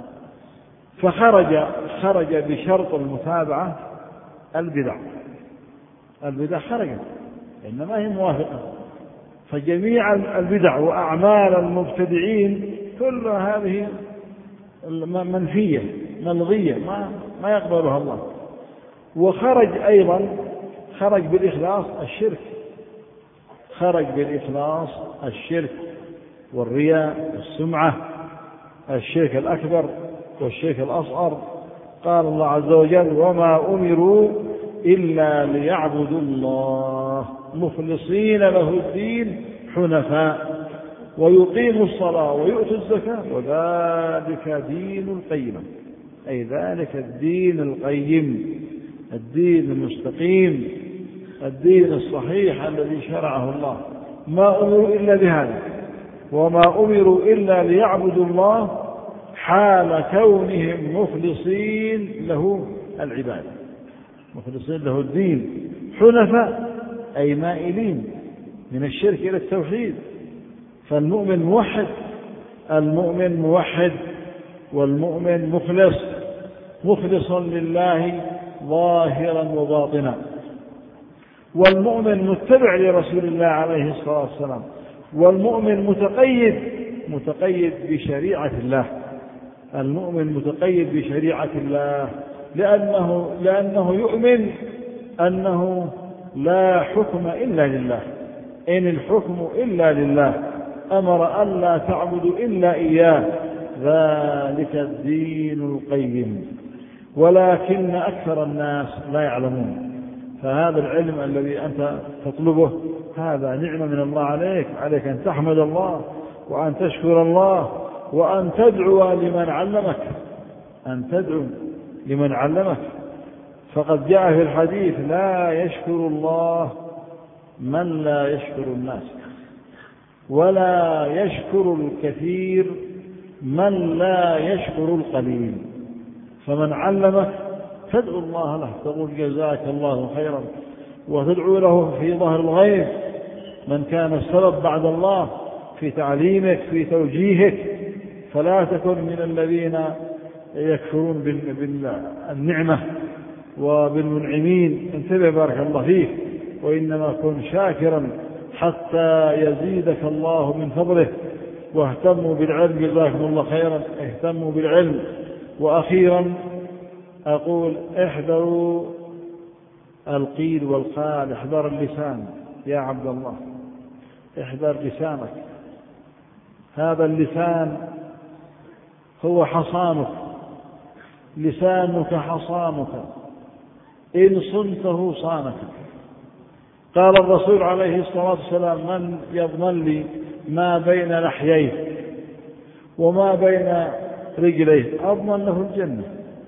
فخرج بشرط المتابعة البدع خرجت، إنما هي موافقة. فجميع البدع وأعمال المبتدعين كل هذه منفية ملغية، ما يقبلها الله. وخرج أيضا بالإخلاص الشرك والرياء والسمعة، الشرك الأكبر والشرك الأصغر. قال الله عز وجل: وما أمروا إلا ليعبدوا الله مخلصين له الدين حنفاء ويقيموا الصلاة ويؤتوا الزكاة وذلك دين القيمة. أي ذلك الدين القيم، الدين المستقيم، الدين الصحيح الذي شرعه الله. ما أمروا إلا بهذا، وما أمروا إلا ليعبدوا الله حال كونهم مخلصين له العبادة، مخلصين له الدين، حنفاء أي مائلين من الشرك إلى التوحيد. فالمؤمن موحد، والمؤمن مخلص لله ظاهرا وباطنا، والمؤمن متبع لرسول الله عليه الصلاة والسلام، والمؤمن متقيد بشريعة الله. المؤمن متقيد بشريعة الله لأنه يؤمن أنه لا حكم إلا لله، إن الحكم إلا لله. أمر ألا تعبدوا إلا إياه، ذلك الدين القيم، ولكن أكثر الناس لا يعلمون. فهذا العلم الذي أنت تطلبه هذا نعمة من الله عليك أن تحمد الله وأن تشكر الله وأن تدعو لمن علمك، فقد جاء في الحديث: لا يشكر الله من لا يشكر الناس، ولا يشكر الكثير من لا يشكر القليل. فمن علمك تدعو الله له، تقول جزاك الله خيرا، وتدعو له في ظهر الغيب من كان السبب بعد الله في تعليمك في توجيهك، فلا تكن من الذين يكفرون بالنعمة وبالمنعمين. انتبه بارك الله فيك، وإنما كن شاكرا حتى يزيدك الله من فضله. واهتموا بالعلم، جزاكم الله خيرا، اهتموا بالعلم. وأخيرا أقول: احذروا القيل والقال، احذر اللسان يا عبد الله، احذر لسانك. هذا اللسان هو حصانك، لسانك حصانك، إن صنته صانك. قال الرسول عليه الصلاة والسلام: من يضمن لي ما بين لحييه وما بين رجليه أضمن له الجنة.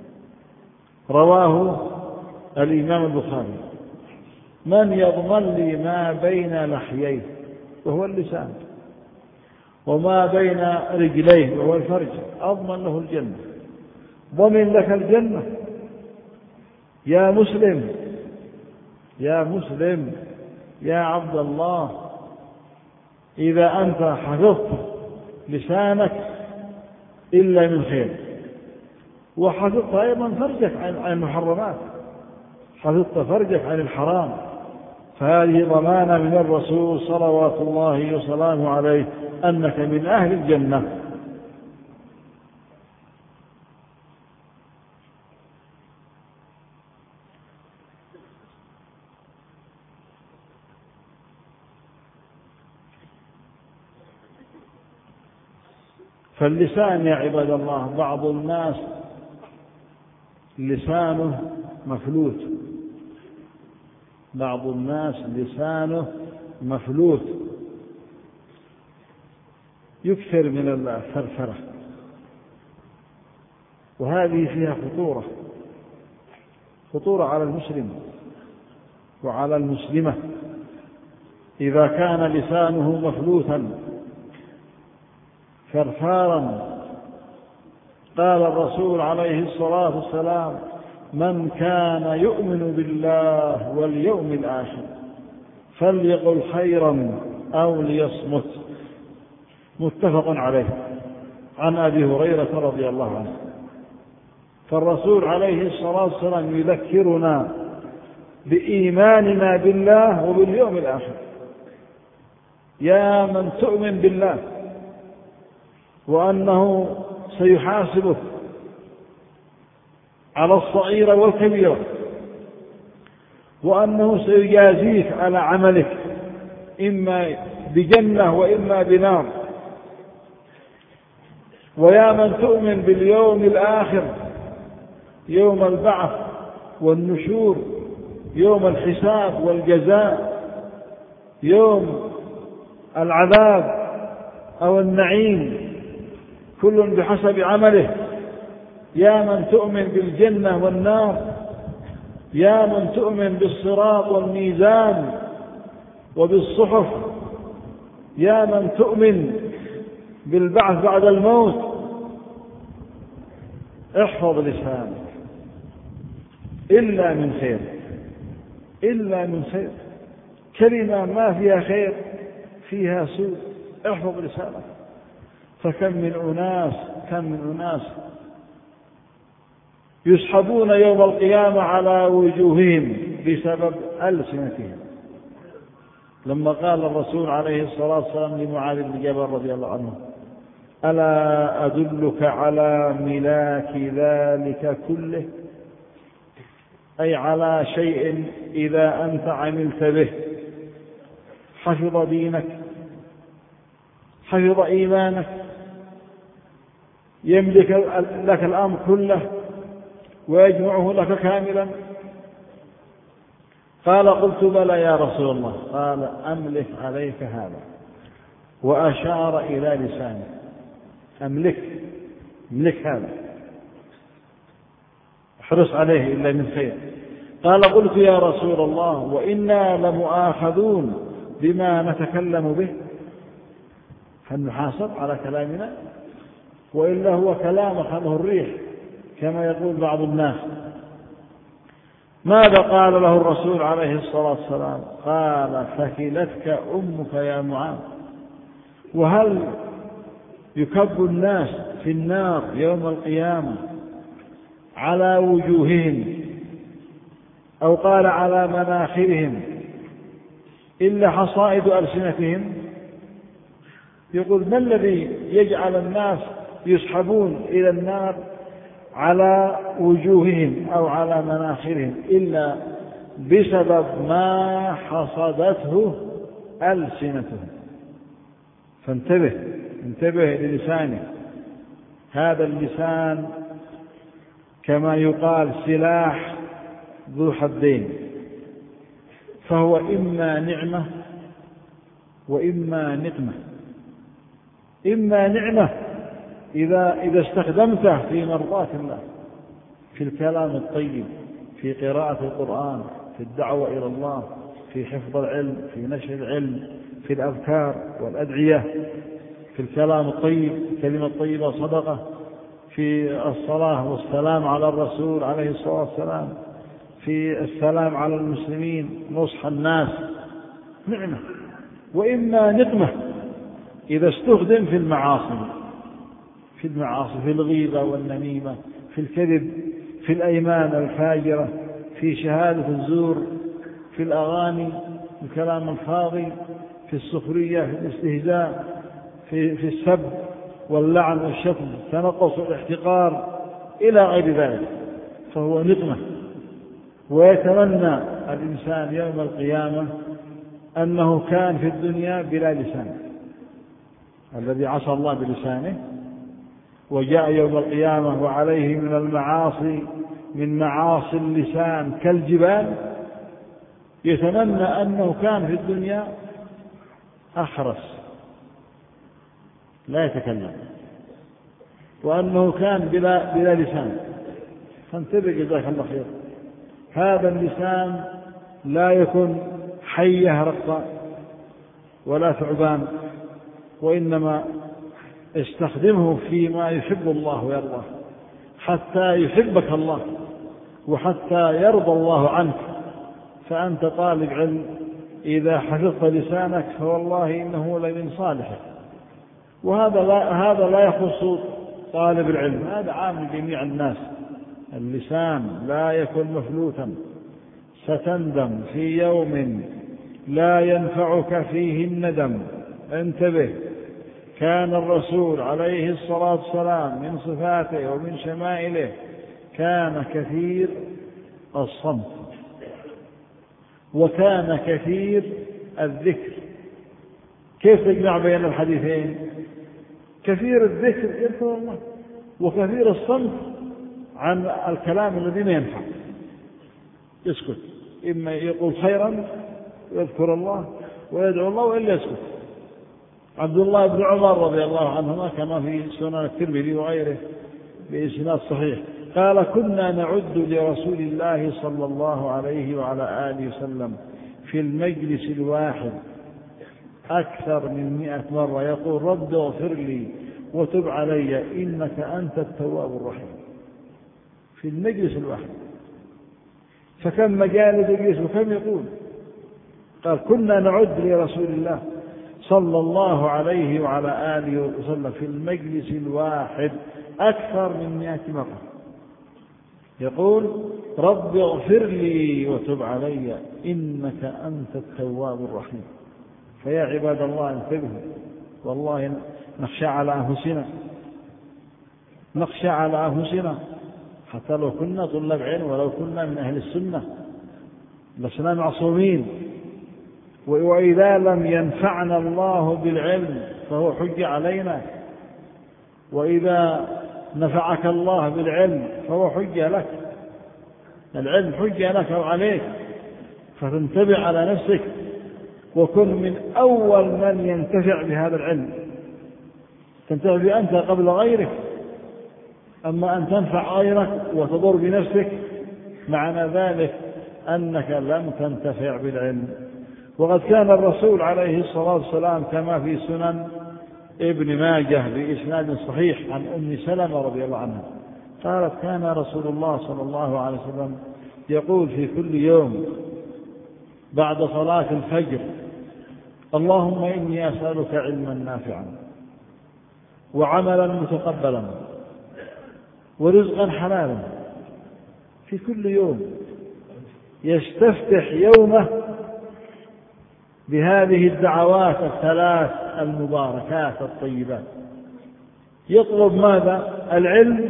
رواه الإمام البخاري. من يضمن لي ما بين لحييه وهو اللسان وما بين رجليه وهو الفرج أضمن له الجنة. ضمن لك الجنة يا مسلم، يا مسلم، يا عبد الله، إذا أنت حفظت لسانك إلا من خير، وحفظت أيضا فرجك عن المحرمات، حفظت فرجك عن الحرام، فهذه ضمانة من الرسول صلوات الله وسلامه عليه أنك من أهل الجنة. فاللسان يا عباد الله، بعض الناس لسانه مفلوت، بعض الناس لسانه مفلوت، يكثر من الثرثرة، وهذه فيها خطورة على المسلم وعلى المسلمة إذا كان لسانه مفلوتا ثرثارا. قال الرسول عليه الصلاة والسلام: من كان يؤمن بالله واليوم الآخر فليقل خيرا أو ليصمت. متفق عليه، عن أبي هريرة رضي الله عنه. فالرسول عليه الصلاة والسلام يذكرنا بإيماننا بالله وباليوم الآخر. يا من تؤمن بالله وأنه سيحاسبك على الصغيرة والكبيرة، وأنه سيجازيك على عملك إما بجنة وإما بنار. ويا من تؤمن باليوم الآخر، يوم البعث والنشور، يوم الحساب والجزاء، يوم العذاب أو النعيم، كل بحسب عمله. يا من تؤمن بالجنة والنار، يا من تؤمن بالصراط والميزان وبالصحف، يا من تؤمن بالبعث بعد الموت، احفظ لسانك إلا من خير، إلا من خير. كلمة ما فيها خير فيها سوء، احفظ لسانك. فكم من أناس يسحبون يوم القيامة على وجوههم بسبب ألسنتهم. لما قال الرسول عليه الصلاة والسلام لمعاذ بن جبل رضي الله عنه: ألا أدلك على ملاك ذلك كله، أي على شيء إذا أنت عملت به حفظ دينك، حفظ إيمانك يملك لك الأمر كله ويجمعه لك كاملا؟ قال قلت بلى يا رسول الله. قال أملك عليك هذا، وأشار إلى لسانه. املك هذا، احرص عليه إلا من خير. قال قلت يا رسول الله وإنا لمؤاخذون بما نتكلم به، هل نحاسب على كلامنا وإلا هو كلام خله الريح كما يقول بعض الناس؟ ماذا قال له الرسول عليه الصلاة والسلام؟ قال ثكلتك أمك يا معاذ. وهل يكب الناس في النار يوم القيامة على وجوههم أو قال على مناخرهم إلا حصائد ألسنتهم؟ يقول ما الذي يجعل الناس يسحبون إلى النار على وجوههم أو على مناخرهم إلا بسبب ما حصدته ألسنتهم؟ فانتبه للسانك. هذا اللسان كما يقال سلاح ذو حدين، فهو إما نعمة وإما نقمة. إما نعمة إذا استخدمته في مرضاة الله، في الكلام الطيب، في قراءة القرآن، في الدعوة إلى الله، في حفظ العلم، في نشر العلم، في الأذكار والأدعية، في الكلام الطيب، كلمة طيبة صدقة، في الصلاة والسلام على الرسول عليه الصلاة والسلام، في السلام على المسلمين، نصح الناس، نعمة. وإما نقمة إذا استخدم في المعاصي، في الغيبة والنميمة، في الكذب، في الأيمان الفاجرة، في شهادة الزور، في الأغاني، الكلام الفاضي، في السخرية، في الاستهزاء، في السب واللعن والشتم، التنقص والاحتقار إلى غير ذلك، فهو نقمة. ويتمنى الإنسان يوم القيامة أنه كان في الدنيا بلا لسان، الذي عصى الله بلسانه وجاء يوم القيامة وعليه من المعاصي من معاصي اللسان كالجبال، يتمنى أنه كان في الدنيا أخرس لا يتكلم، وأنه كان بلا لسان. فانتبه جزاك الله خير. هذا اللسان لا يكن حية رقة ولا ثعبان، وإنما استخدمه فيما يحب الله ويرضاه، حتى يحبك الله وحتى يرضى الله عنك. فأنت طالب علم إذا حفظت لسانك فوالله إنه لمن صالحك. وهذا لا يخص طالب العلم، هذا عام لجميع الناس. اللسان لا يكن مفلوتا، ستندم في يوم لا ينفعك فيه الندم. انتبه. كان الرسول عليه الصلاة والسلام من صفاته ومن شمائله كان كثير الصمت، وكان كثير الذكر. كيف تجمع بين الحديثين؟ كثير الذكر يذكر الله، وكثير الصمت عن الكلام الذي لا ينفع، يسكت، إما يقول خيرا ويذكر الله ويدعو الله وإلا يسكت. عبد الله بن عمر رضي الله عنهما كما في سنن الترمذي وغيره بإسناد صحيح قال كنا نعد لرسول الله صلى الله عليه وعلى آله وسلم في المجلس الواحد أكثر من 100 مرة يقول رب اغفر لي وتب علي إنك أنت التواب الرحيم، في المجلس الواحد. فكم مجال يجلس وكم يقول؟ قال كنا نعد لرسول الله صلى الله عليه وعلى آله وسلم في المجلس الواحد أكثر من 100 مرة يقول رب اغفر لي وتب علي إنك أنت التواب الرحيم. فيا عباد الله انتبهوا، والله نخشى على أنفسنا حتى لو كنا طلاب علم ولو كنا من أهل السنة لسنا معصومين، وإذا لم ينفعنا الله بالعلم فهو حجة علينا، وإذا نفعك الله بالعلم فهو حجة لك. العلم حجة لك وعليك، فتنتبه على نفسك وكن من أول من ينتفع بهذا العلم. تنتفع به أنت قبل غيرك، أما أن تنفع غيرك وتضر بنفسك معنى ذلك أنك لم تنتفع بالعلم. وقد كان الرسول عليه الصلاة والسلام كما في سنن ابن ماجه بإسناد صحيح عن أم سلمة رضي الله عنها قالت كان رسول الله صلى الله عليه وسلم يقول في كل يوم بعد صلاة الفجر: اللهم إني أسألك علما نافعا وعملا متقبلا ورزقا حلالا. في كل يوم يستفتح يومه بهذه الدعوات الثلاث المباركات الطيبات. يطلب ماذا؟ العلم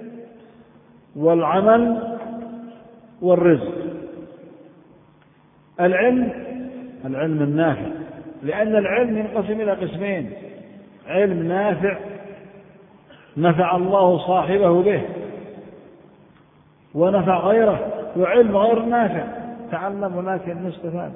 والعمل والرزق. العلم النافع، لأن العلم ينقسم إلى قسمين: علم نافع نفع الله صاحبه به ونفع غيره، وعلم غير نافع تعلم لكن نستفاد.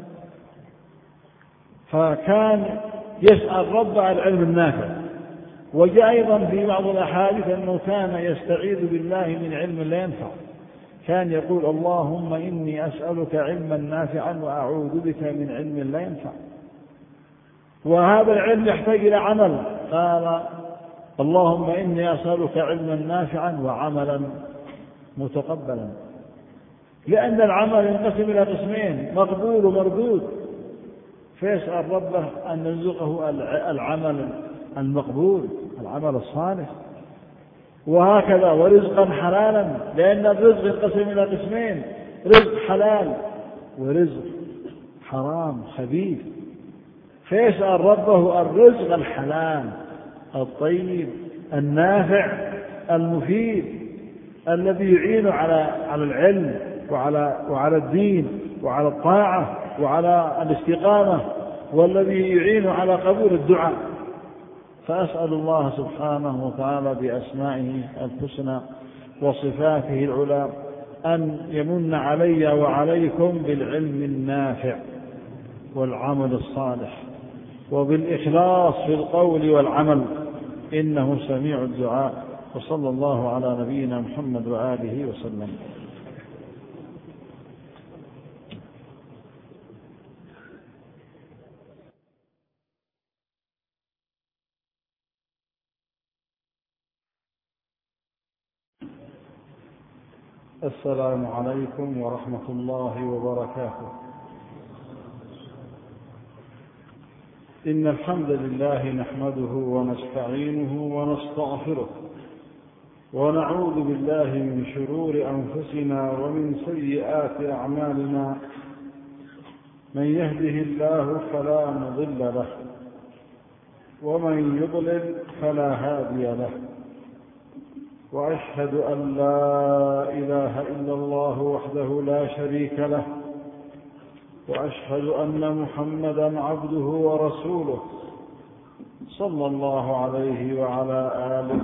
فكان يسأل رب العلم النافع. وجاء أيضا في بعض الأحاديث أنه كان يستعيذ بالله من علم لا ينفع. كان يقول: اللهم إني أسألك علما نافعا وأعوذ بك من علم لا ينفع. وهذا العلم يحتاج إلى عمل. قال: اللهم إني أسألك علما نافعا وعملا متقبلا، لأن العمل ينقسم إلى قسمين: مقبول ومردود. فيسأل ربه أن يرزقه العمل المقبول، العمل الصالح. وهكذا ورزقا حلالا، لأن الرزق ينقسم إلى قسمين: رزق حلال ورزق حرام خبيث. فيسأل ربه الرزق الحلال الطيب النافع المفيد الذي يعين على العلم وعلى الدين وعلى الطاعة وعلى الاستقامة، والذي يعين على قبول الدعاء. فأسأل الله سبحانه وتعالى بأسمائه الحسنى وصفاته العلى أن يمن علي وعليكم بالعلم النافع والعمل الصالح وبالإخلاص في القول والعمل، إنه سميع الدعاء. وصلى الله على نبينا محمد وآله وسلم. السلام عليكم ورحمة الله وبركاته. إن الحمد لله نحمده ونستعينه ونستغفره، ونعوذ بالله من شرور أنفسنا ومن سيئات أعمالنا. من يهده الله فلا مضل له، ومن يضلل فلا هادي له. وأشهد أن لا إله إلا الله وحده لا شريك له، وأشهد أن محمدا عبده ورسوله صلى الله عليه وعلى آله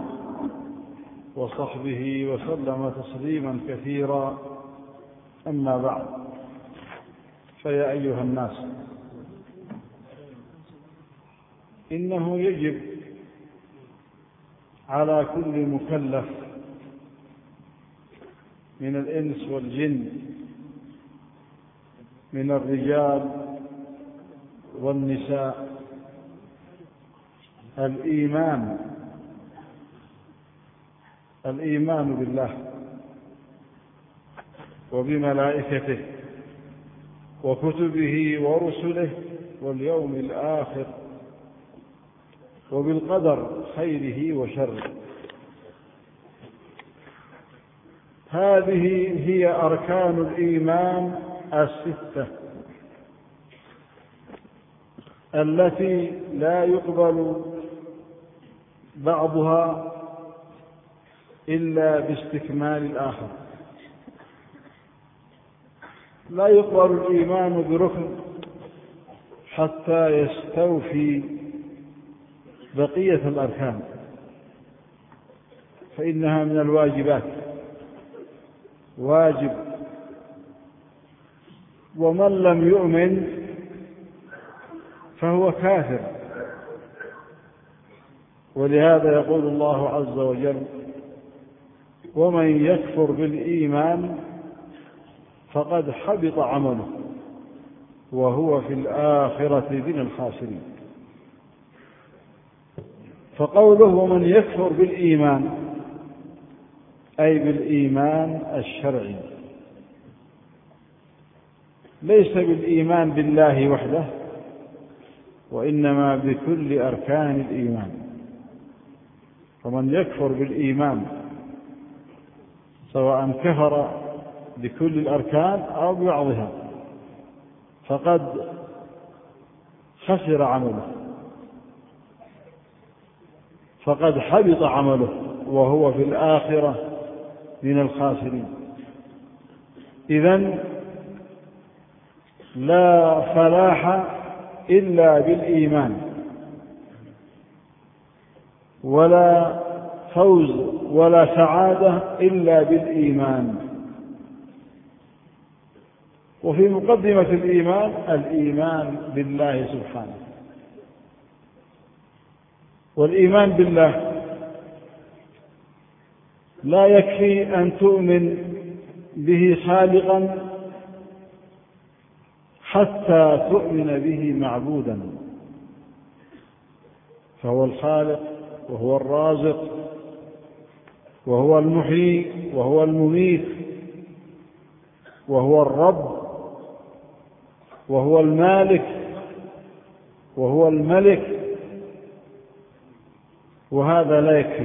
وصحبه وسلم تسليما كثيرا. أما بعد، فيا أيها الناس، إنه يجب على كل مكلف من الإنس والجن، من الرجال والنساء، الإيمان بالله وبملائكته وكتبه ورسله واليوم الآخر، وبالقدر خيره وشره. هذه هي أركان الإيمان الستة التي لا يقبل بعضها إلا باستكمال الآخر. لا يقبل الإيمان بركن حتى يستوفي بقية الأركان، فإنها من الواجبات، واجب. ومن لم يؤمن فهو كافر. ولهذا يقول الله عز وجل: ومن يكفر بالإيمان فقد حبط عمله وهو في الآخرة من الخاسرين. فقوله ومن يكفر بالإيمان أي بالإيمان الشرعي، ليس بالإيمان بالله وحده، وإنما بكل أركان الإيمان. فمن يكفر بالإيمان سواء كفر بكل الأركان أو ببعضها فقد خسر عمله، فقد حبط عمله وهو في الآخرة من الخاسرين. إذن لا فلاح إلا بالإيمان، ولا فوز ولا سعادة إلا بالإيمان. وفي مقدمة الإيمان الإيمان بالله سبحانه. والإيمان بالله لا يكفي أن تؤمن به خالقا حتى تؤمن به معبودا، فهو الخالق وهو الرازق وهو المحيي وهو المميت وهو الرب وهو المالك وهو الملك. وهذا لا يكفي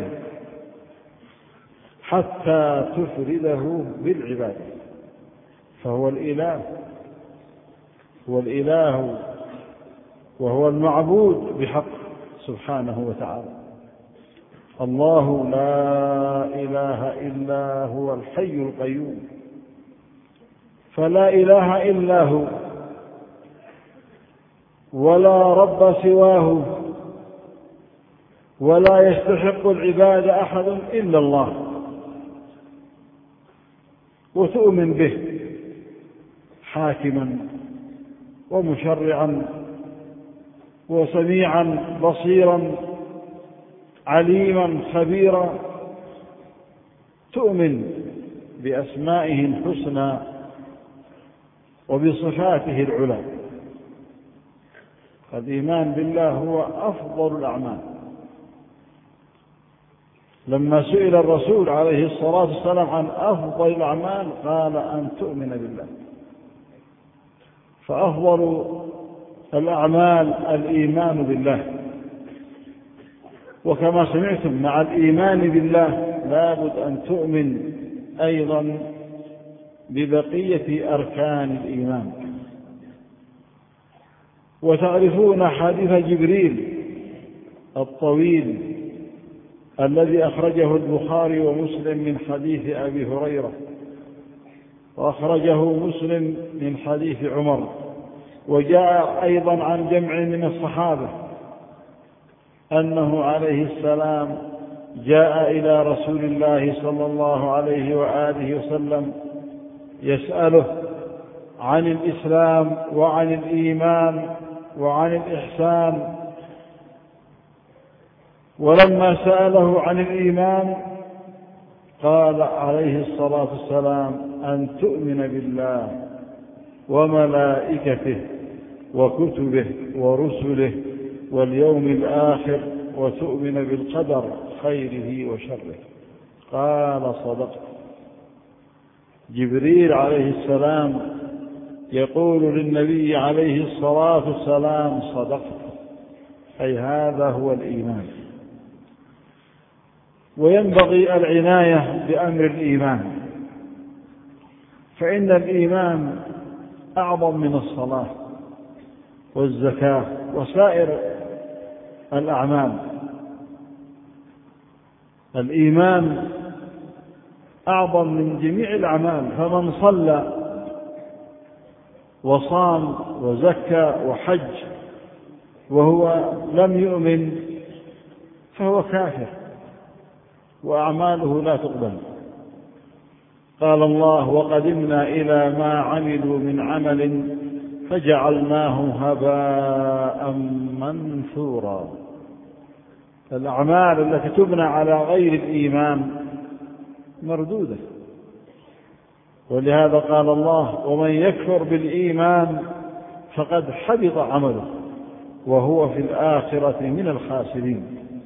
حتى تفرده بالعبادة، فهو الإله، هو الإله وهو المعبود بحق سبحانه وتعالى. الله لا إله إلا هو الحي القيوم، فلا إله إلا هو ولا رب سواه، ولا يستحق العبادة أحد إلا الله. وتؤمن به حاكما ومشرعا وسميعا بصيرا عليما خبيرا. تؤمن بأسمائه الحسنى وبصفاته العلى. الإيمان بالله هو أفضل الأعمال. لما سئل الرسول عليه الصلاة والسلام عن أفضل الأعمال قال أن تؤمن بالله. فأفضل الأعمال الإيمان بالله. وكما سمعتم مع الإيمان بالله لابد أن تؤمن أيضا ببقية أركان الإيمان. وتعرفون حديث جبريل الطويل الذي أخرجه البخاري ومسلم من حديث أبي هريرة، وأخرجه مسلم من حديث عمر، وجاء أيضا عن جمع من الصحابة أنه عليه السلام جاء إلى رسول الله صلى الله عليه وآله وسلم يسأله عن الإسلام وعن الإيمان وعن الإحسان. ولما سأله عن الإيمان قال عليه الصلاة والسلام أن تؤمن بالله وملائكته وكتبه ورسله واليوم الآخر وتؤمن بالقدر خيره وشره. قال صدقت. جبريل عليه السلام يقول للنبي عليه الصلاة والسلام صدقت، أي هذا هو الإيمان. وينبغي العناية بأمر الإيمان، فإن الإيمان أعظم من الصلاة والزكاة وسائر الأعمال. الإيمان أعظم من جميع الأعمال. فمن صلى وصام وزكى وحج وهو لم يؤمن فهو كافر وأعماله لا تقبل. قال الله: وقدمنا إلى ما عملوا من عمل فجعلناه هباء منثورا. الأعمال التي تبنى على غير الإيمان مردودة، ولهذا قال الله: ومن يكفر بالإيمان فقد حبط عمله وهو في الآخرة من الخاسرين.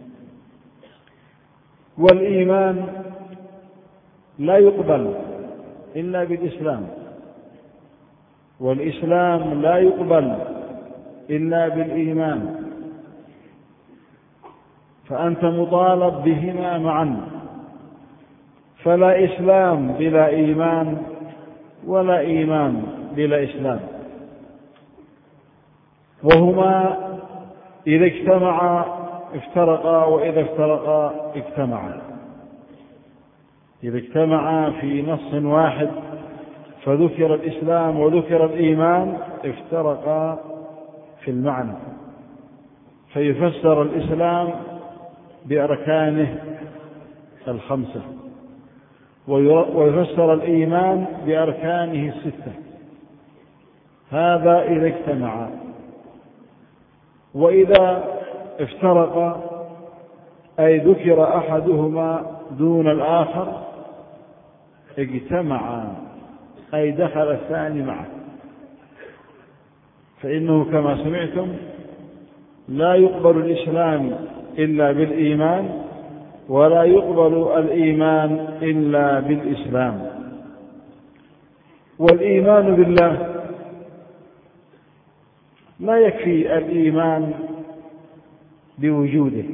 والإيمان لا يقبل إلا بالإسلام، والإسلام لا يقبل إلا بالإيمان، فأنت مطالب بهما معا، فلا إسلام بلا إيمان ولا إيمان بلا إسلام، وهما إذا اجتمعا افترقا وإذا افترقا اجتمعا. إذا اجتمعا في نص واحد فذكر الإسلام وذكر الإيمان افترقا في المعنى، فيفسر الإسلام بأركانه الخمسة، ويفسر الإيمان بأركانه الستة. هذا إذا اجتمعا. وإذا افترقا أي ذكر أحدهما دون الآخر اجتمعا أي دخل الثاني معه، فإنه كما سمعتم لا يقبل الإسلام إلا بالإيمان، ولا يقبل الإيمان إلا بالإسلام. والإيمان بالله لا يكفي الإيمان بوجوده،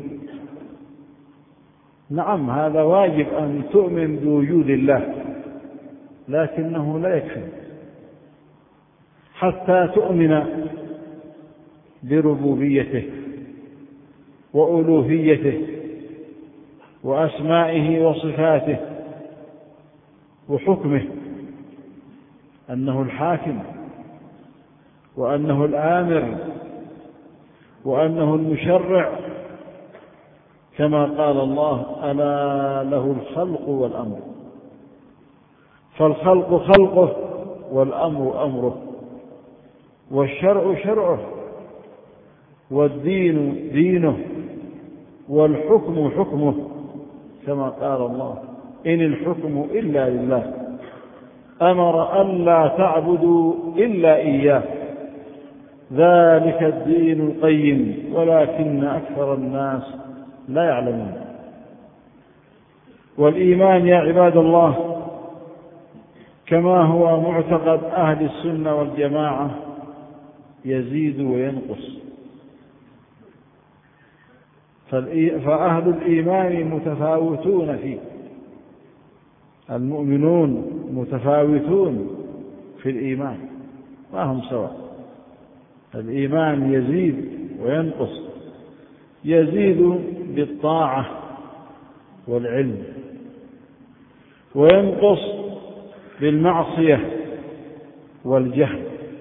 نعم هذا واجب أن تؤمن بوجود الله، لكنه لا يكفي حتى تؤمن بربوبيته وألوهيته وأسمائه وصفاته وحكمه، أنه الحاكم وأنه الآمر وأنه المشرع، كما قال الله: ألا له الخلق والأمر. فالخلق خلقه والأمر أمره، والشرع شرعه، والدين دينه، والحكم حكمه، كما قال الله: إن الحكم إلا لله أمر ألا تعبدوا إلا إياه ذلك الدين القيم ولكن أكثر الناس لا يعلمون. والإيمان يا عباد الله كما هو معتقد أهل السنة والجماعة يزيد وينقص، فأهل الإيمان متفاوتون فيه، المؤمنون متفاوتون في الإيمان ما هم سواء. الإيمان يزيد وينقص، يزيد بالطاعة والعلم، وينقص بالمعصية والجهل،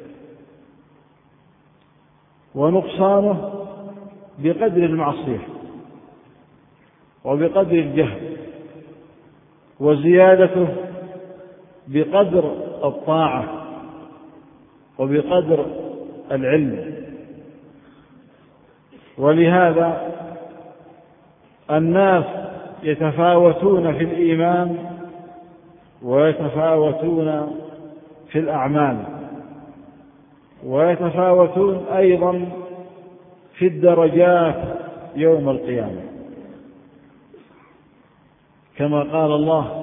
ونقصانه بقدر المعصية وبقدر الجهل، وزيادته بقدر الطاعة وبقدر العلم. ولهذا الناس يتفاوتون في الإيمان ويتفاوتون في الأعمال، ويتفاوتون أيضا في الدرجات يوم القيامة، كما قال الله: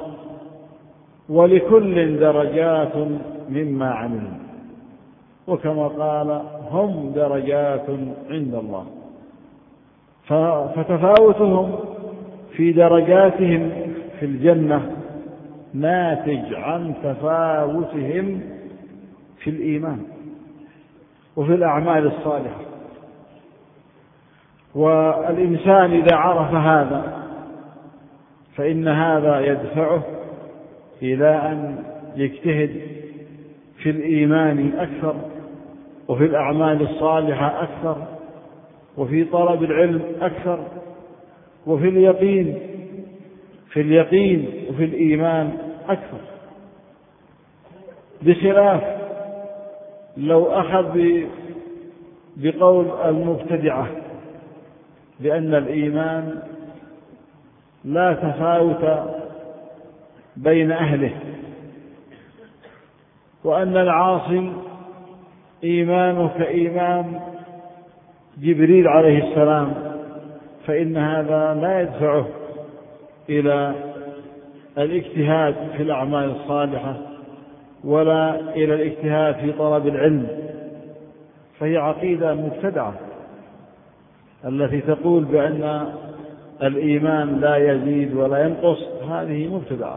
ولكل درجات مما عملوا، وكما قال: هم درجات عند الله. فتفاوتهم في درجاتهم في الجنة ناتج عن تفاوتهم في الإيمان وفي الأعمال الصالحة. والإنسان إذا عرف هذا فإن هذا يدفعه إلى أن يجتهد في الإيمان أكثر وفي الأعمال الصالحة أكثر، وفي طلب العلم أكثر، وفي اليقين وفي الإيمان أكثر، بخلاف لو أخذ بقول المبتدعة بأن الإيمان لا تفاوت بين أهله، وأن العاصي إيمانه كإيمان جبريل عليه السلام، فإن هذا لا يدفعه إلى الاجتهاد في الأعمال الصالحة ولا إلى الاجتهاد في طلب العلم، فهي عقيدة مبتدعة التي تقول بأن الإيمان لا يزيد ولا ينقص، هذه مبتدعة.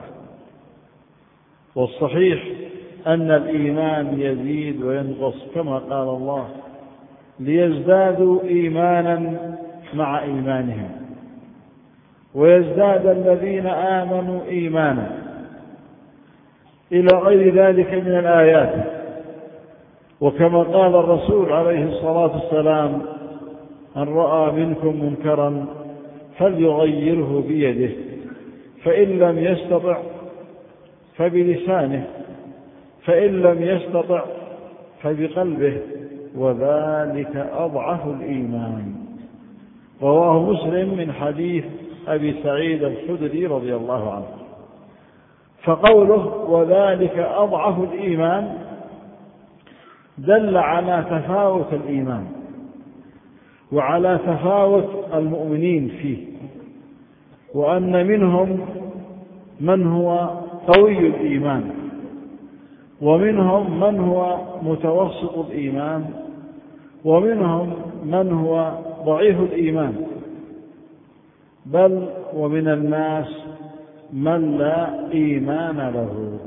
والصحيح أن الإيمان يزيد وينقص كما قال الله: ليزدادوا إيمانا مع إيمانهم ويزداد الذين آمنوا إيمانا، إلى غير ذلك من الآيات. وكما قال الرسول عليه الصلاة والسلام: من رأى منكم منكرا فليغيره بيده، فإن لم يستطع فبلسانه، فإن لم يستطع فبقلبه، وذلك أضعف الإيمان. رواه مسلم من حديث أبي سعيد الخدري رضي الله عنه. فقوله وذلك أضعف الإيمان دل على تفاوت الإيمان وعلى تفاوت المؤمنين فيه، وأن منهم من هو قوي الإيمان، ومنهم من هو متوسط الإيمان، ومنهم من هو ضعيف الإيمان، بل ومن الناس من لا إيمان له،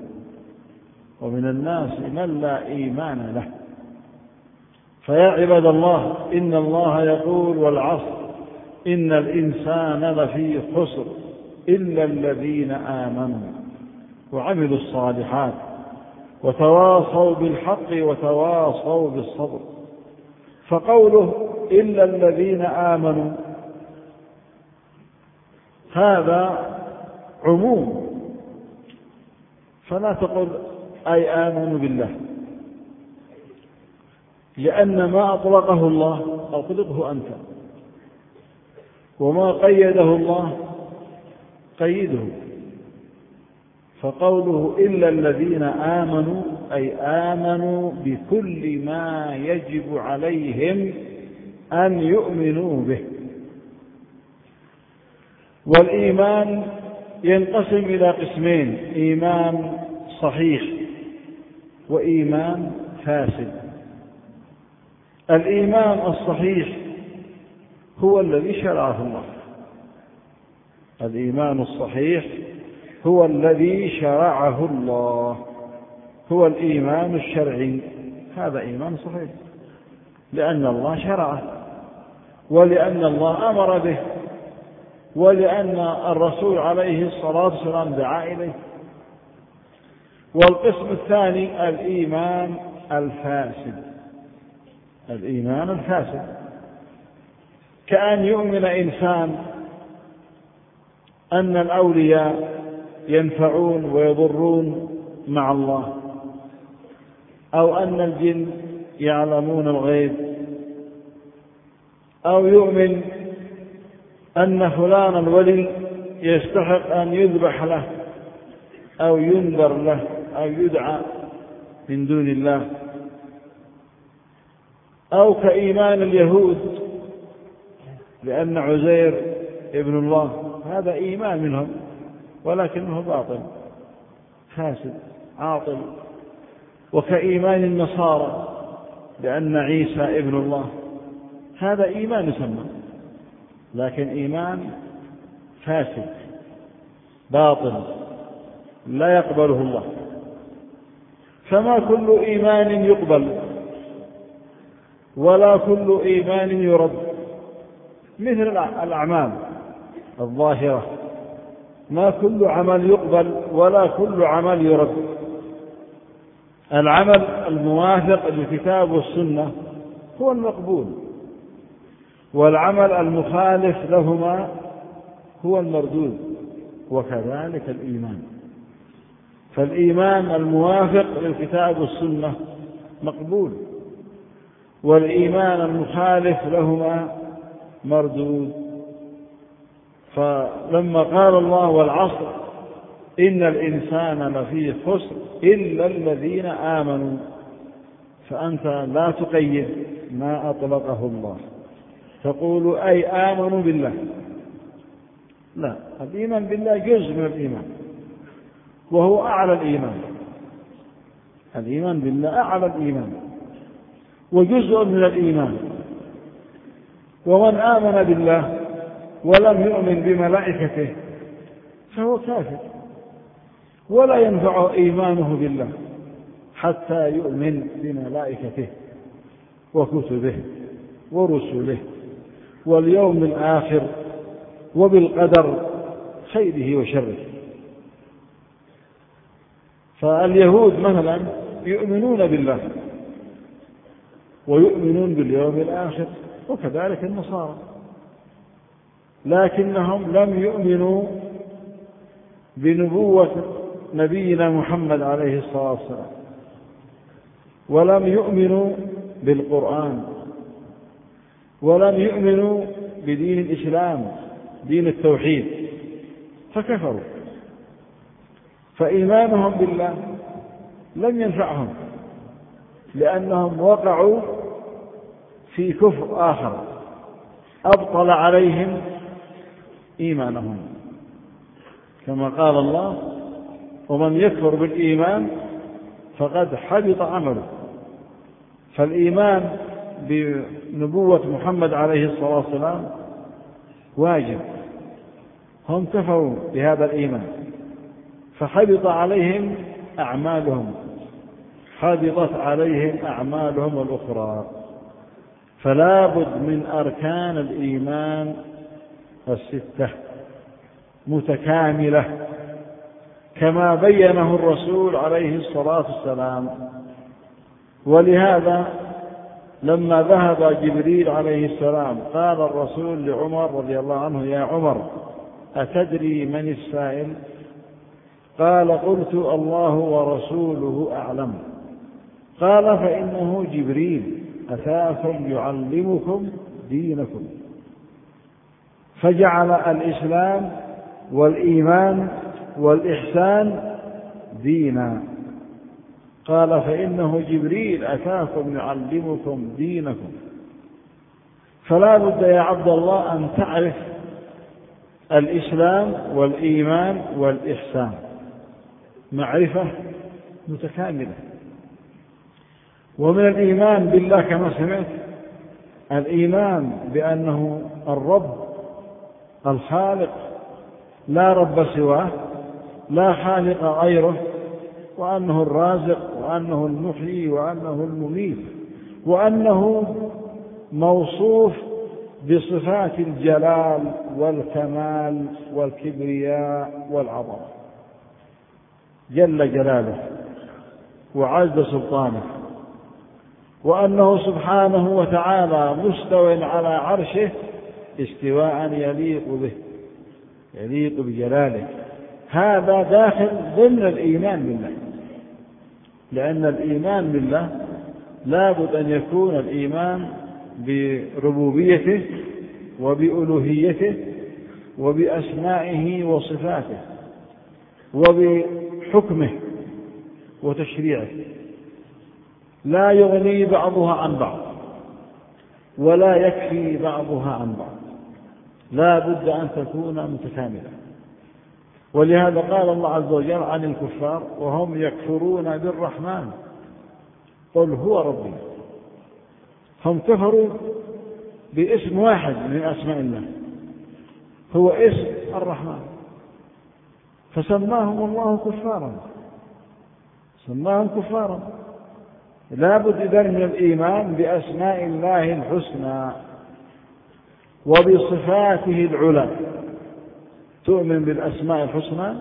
له. فيا عباد الله، إن الله يقول: والعصر إن الإنسان لفي خسر إلا الذين آمنوا وعملوا الصالحات وتواصوا بالحق وتواصوا بالصبر. فقوله إلا الذين آمنوا هذا عموم، فلا تقل أي آمنوا بالله، لأن ما أطلقه الله أطلقه أنت، وما قيده الله قيده. فقوله إلا الذين آمنوا أي آمنوا بكل ما يجب عليهم أن يؤمنوا به. والإيمان ينقسم إلى قسمين: إيمان صحيح وإيمان فاسد. الإيمان الصحيح هو الذي شرعه الله، الإيمان الصحيح هو الذي شرعه الله، هو الإيمان الشرعي، هذا إيمان صحيح، لأن الله شرعه، ولأن الله أمر به، ولأن الرسول عليه الصلاة والسلام دعا إليه. والقسم الثاني الإيمان الفاسد، الإيمان الفاسد كأن يؤمن إنسان أن الأولياء ينفعون ويضرون مع الله، أو أن الجن يعلمون الغيب، أو يؤمن أن فلان الولي يستحق أن يذبح له أو ينذر له أو يدعى من دون الله، أو كإيمان اليهود لأن عزير ابن الله، هذا إيمان منهم ولكنه باطل فاسد عاطل. وكإيمان النصارى لأن عيسى ابن الله، هذا إيمان يسمى لكن إيمان فاسد باطل لا يقبله الله. فما كل إيمان يقبل ولا كل إيمان يرد، مثل الأعمال الظاهرة، ما كل عمل يقبل ولا كل عمل يرد. العمل الموافق للكتاب والسنة هو المقبول، والعمل المخالف لهما هو المردود، وكذلك الإيمان. فالإيمان الموافق للكتاب والسنة مقبول، والإيمان المخالف لهما مردود. فلما قال الله والعصر إن الإنسان لفي خسر إلا الذين آمنوا، فأنت لا تقيد ما أطلقه الله تقول أي آمنوا بالله، لا، الإيمان بالله جزء من الإيمان وهو أعلى الإيمان. الإيمان بالله أعلى الإيمان وجزء من الإيمان. ومن آمن بالله ولم يؤمن بملائكته فهو كافر، ولا ينفعه إيمانه بالله حتى يؤمن بملائكته وكتبه ورسله واليوم الآخر وبالقدر خيره وشره. فاليهود مثلا يؤمنون بالله ويؤمنون باليوم الآخر، وكذلك النصارى، لكنهم لم يؤمنوا بنبوة نبينا محمد عليه الصلاة والسلام، ولم يؤمنوا بالقرآن، ولم يؤمنوا بدين الإسلام دين التوحيد، فكفروا. فإيمانهم بالله لم ينفعهم، لأنهم وقعوا في كفر آخر أبطل عليهم إيمانهم، كما قال الله ومن يكفر بالإيمان فقد حبط عمله. فالإيمان بنبوة محمد عليه الصلاة والسلام واجب، هم كفروا بهذا الإيمان فحبط عليهم أعمالهم، حبطت عليهم أعمالهم الأخرى. فلا بد من أركان الإيمان الستة متكاملة كما بينه الرسول عليه الصلاة والسلام. ولهذا لما ذهب جبريل عليه السلام قال الرسول لعمر رضي الله عنه يا عمر أتدري من السائل؟ قال قلت الله ورسوله أعلم. قال فإنه جبريل أتاكم يعلمكم دينكم. فجعل الإسلام والإيمان والإحسان دينا. قال فإنه جبريل أتاكم يعلمكم دينكم. فلا بد يا عبد الله أن تعرف الإسلام والإيمان والإحسان معرفة متكاملة. ومن الإيمان بالله كما سمعت الإيمان بأنه الرب الخالق لا رب سواه، لا خالق غيره، وأنه الرازق، وأنه المحيي، وأنه المميت، وأنه موصوف بصفات الجلال والكمال والكبرياء والعظمة جل جلاله وعز سلطانه، وأنه سبحانه وتعالى مستو على عرشه استواء يليق به، يليق بجلاله. هذا داخل ضمن الإيمان بالله، لأن الإيمان بالله لا بد أن يكون الإيمان بربوبيته وبألوهيته وبأسمائه وصفاته وبحكمه وتشريعه، لا يغني بعضها عن بعض ولا يكفي بعضها عن بعض، لا بد أن تكون متكاملة. ولهذا قال الله عز وجل عن الكفار وهم يكفرون بالرحمن قل هو ربي. هم كفروا باسم واحد من أسماء الله هو اسم الرحمن، فسماهم الله كفارا، سماهم كفارا. لا بد إذن من الإيمان بأسماء الله الحسنى وبصفاته العلى. تؤمن بالأسماء الحسنى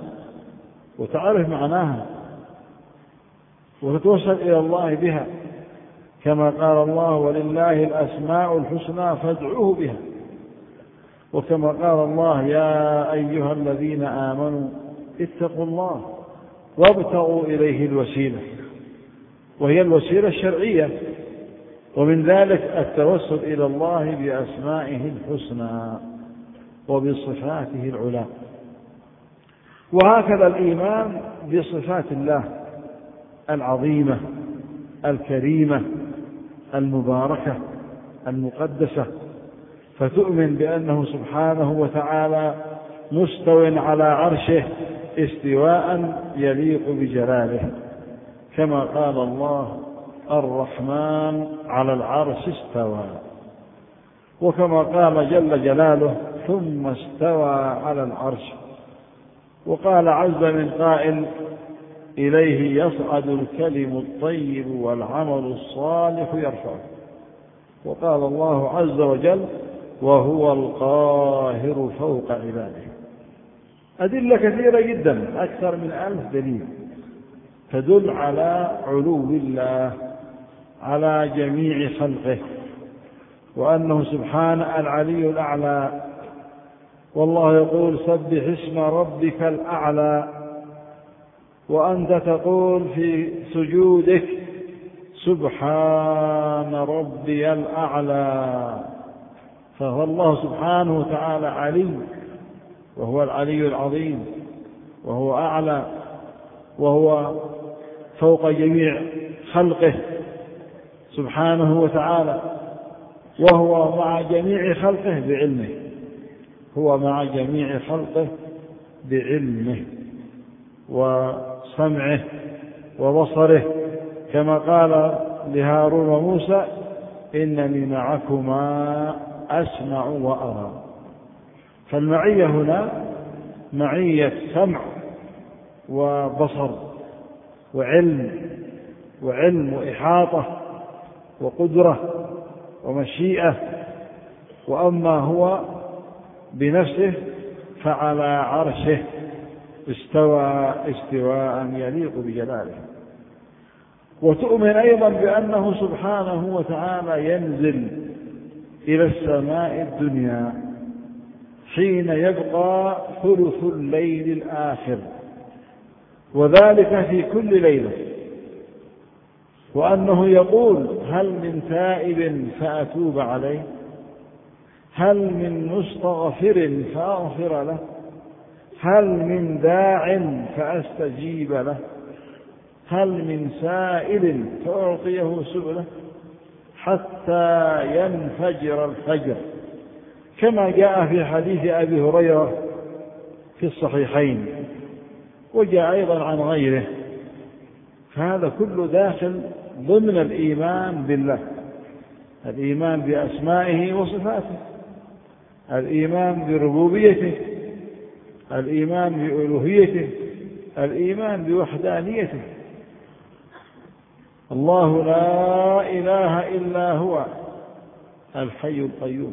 وتعرف معناها وتتوسل إلى الله بها كما قال الله ولله الأسماء الحسنى فادعوه بها، وكما قال الله يا أيها الذين آمنوا اتقوا الله وابتغوا إليه الوسيلة، وهي الوسيلة الشرعية، ومن ذلك التوسل إلى الله بأسمائه الحسنى وبصفاته العلى. وهكذا الإيمان بصفات الله العظيمة الكريمة المباركة المقدسة، فتؤمن بأنه سبحانه وتعالى مستو على عرشه استواء يليق بجلاله، كما قال الله الرحمن على العرش استوى، وكما قال جل جلاله ثم استوى على العرش. وقال عز من قائل إليه يصعد الكلم الطيب والعمل الصالح يرفعه. وقال الله عز وجل وهو القاهر فوق عباده. أدلة كثيرة جدا أكثر من 1000 دليل تدل على علو الله على جميع خلقه، وأنه سبحانه العلي الأعلى. والله يقول سبح اسم ربك الأعلى، وأنت تقول في سجودك سبحان ربي الأعلى. فهو الله سبحانه وتعالى علي، وهو العلي العظيم، وهو أعلى، وهو فوق جميع خلقه سبحانه وتعالى، وهو مع جميع خلقه بعلمه، هو مع جميع خلقه بعلمه وسمعه وبصره، كما قال لهارون وموسى إنني معكما أسمع وأرى. فالمعية هنا معية سمع وبصر وعلم وإحاطة وقدرة ومشيئة. وأما هو بنفسه فعلى عرشه استوى استواء يليق بجلاله. وتؤمن أيضا بأنه سبحانه وتعالى ينزل إلى السماء الدنيا حين يبقى ثلث الليل الآخر، وذلك في كل ليلة، وأنه يقول هل من تائب فأتوب عليه، هل من مستغفر فأغفر له، هل من داع فأستجيب له، هل من سائل فأعطيه سبله، حتى ينفجر الفجر، كما جاء في حديث أبي هريرة في الصحيحين، وجاء أيضا عن غيره. فهذا كله داخل ضمن الإيمان بالله، الإيمان بأسمائه وصفاته، الإيمان بربوبيته، الإيمان بألوهيته، الإيمان بوحدانيته. الله لا إله إلا هو الحي القيوم،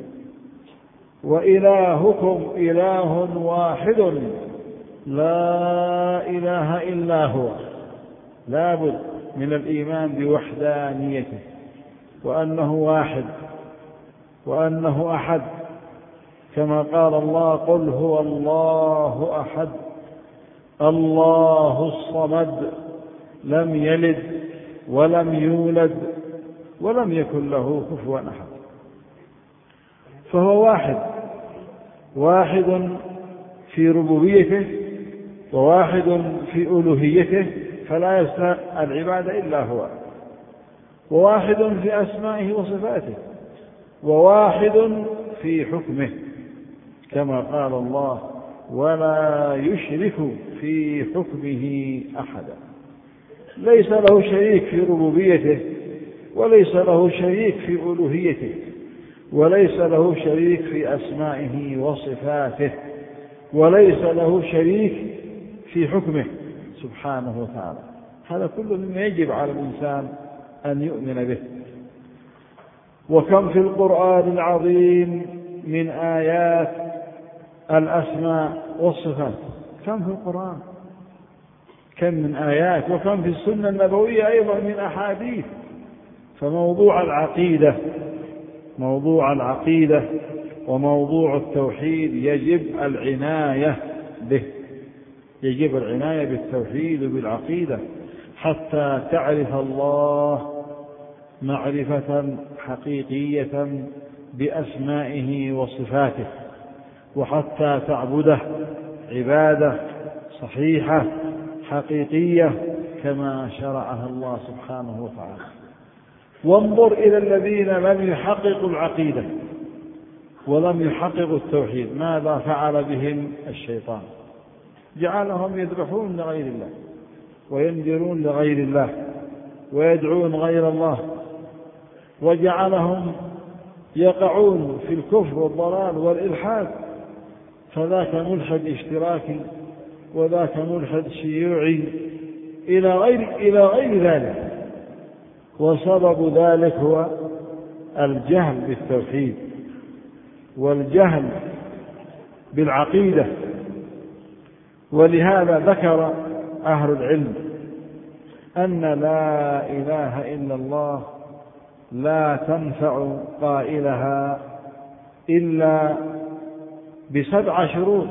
وإلهكم إله واحد لا إله إلا هو. لا بد من الإيمان بوحدانيته، وأنه واحد، وأنه أحد، كما قال الله قل هو الله أحد الله الصمد لم يلد ولم يولد ولم يكن له كفوا أحد. فهو واحد في ربوبيته، وواحد في ألوهيته فلا يستحق العبادة إلا هو، وواحد في أسمائه وصفاته، وواحد في حكمه، كما قال الله ولا يشرك في حكمه أحدا. ليس له شريك في ربوبيته، وليس له شريك في ألوهيته، وليس له شريك في أسمائه وصفاته، وليس له شريك في حكمه سبحانه وتعالى. هذا كله مما يجب على الإنسان أن يؤمن به. وكم في القرآن العظيم من آيات الأسماء والصفات، كم في القرآن، كم من آيات، وكم في السنة النبوية أيضا من أحاديث فموضوع العقيدة وموضوع التوحيد يجب العناية به، يجب العناية بالتوحيد وبالعقيدة حتى تعرف الله معرفة حقيقية بأسمائه وصفاته، وحتى تعبده عبادة صحيحة حقيقية كما شرعها الله سبحانه وتعالى. وانظر إلى الذين لم يحققوا العقيدة ولم يحققوا التوحيد، ماذا فعل بهم الشيطان؟ جعلهم يذبحون لغير الله وينذرون لغير الله ويدعون غير الله، وجعلهم يقعون في الكفر والضلال والإلحاد، فذاك ملحد اشتراكي وذاك ملحد شيوعي إلى غير ذلك. وسبب ذلك هو الجهل بالتوحيد والجهل بالعقيدة. ولهذا ذكر أهل العلم أن لا إله إلا الله لا تنفع قائلها إلا ب7 شروط،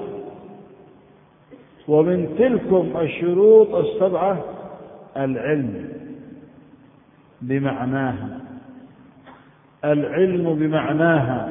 ومن تلكم الشروط ال7 العلم بمعناها، العلم بمعناها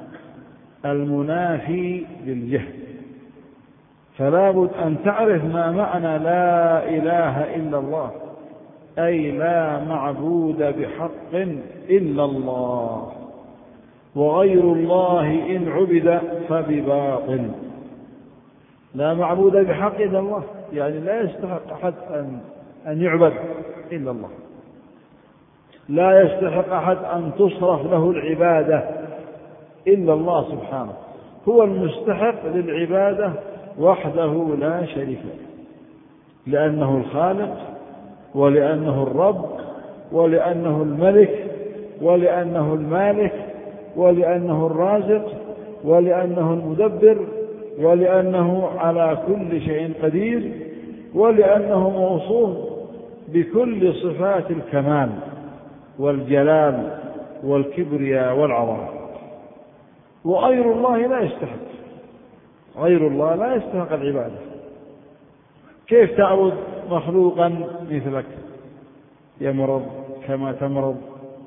المنافي للجهل. فلا بد أن تعرف ما معنى لا إله إلا الله، أي لا معبود بحق إلا الله، وغير الله إن عبد فبباطل. لا معبود بحق إلا الله، يعني لا يستحق أحد أن يعبد إلا الله، لا يستحق أحد أن تصرف له العبادة إلا الله سبحانه، هو المستحق للعبادة وحده لا شريك له، لأنه الخالق ولأنه الرب ولأنه الملك ولأنه المالك ولأنه الرازق ولأنه المدبر ولأنه على كل شيء قدير ولأنه موصوف بكل صفات الكمال والجلال والكبرياء والعظمة. وغير الله لا يستحق، غير الله لا يستحق العبادة. كيف تعبد مخلوقا مثلك يمرض كما تمرض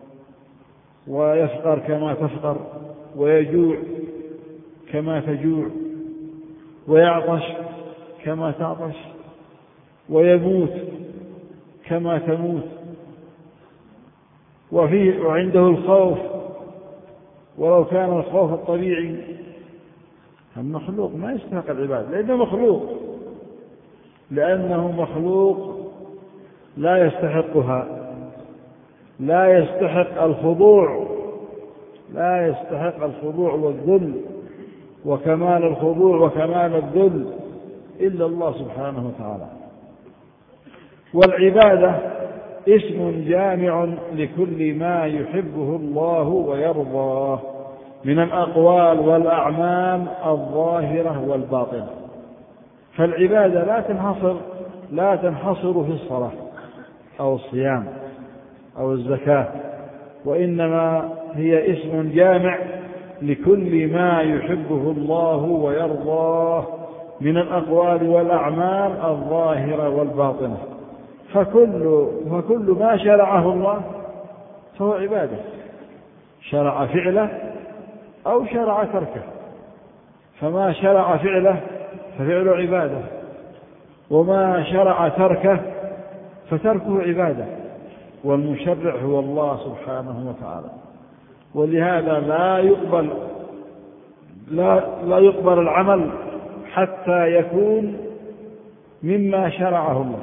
ويفقر كما تفقر ويجوع كما تجوع ويعطش كما تعطش ويموت كما تموت وعنده الخوف ولو كان الخوف الطبيعي؟ المخلوق ما يستحق العبادة لأنه مخلوق لا يستحقها، لا يستحق الخضوع والذل وكمال الخضوع وكمال الذل إلا الله سبحانه وتعالى. والعبادة اسم جامع لكل ما يحبه الله ويرضاه من الأقوال والأعمال الظاهرة والباطنة. فالعبادة لا تنحصر في الصلاة أو الصيام أو الزكاة، وإنما هي اسم جامع لكل ما يحبه الله ويرضاه من الأقوال والأعمال الظاهرة والباطنة. فكل ما شرعه الله فهو عبادة، شرع فعله أو شرع تركه، فما شرع فعله ففعله عبادة، وما شرع تركه فتركه عبادة، والمشرع هو الله سبحانه وتعالى. ولهذا لا يقبل العمل حتى يكون مما شرعه الله،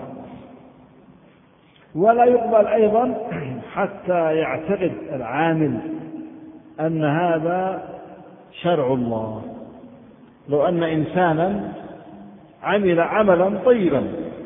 ولا يقبل أيضا حتى يعتقد العامل أن هذا شرع الله. لو أن إنسانا عمل عملا طيبا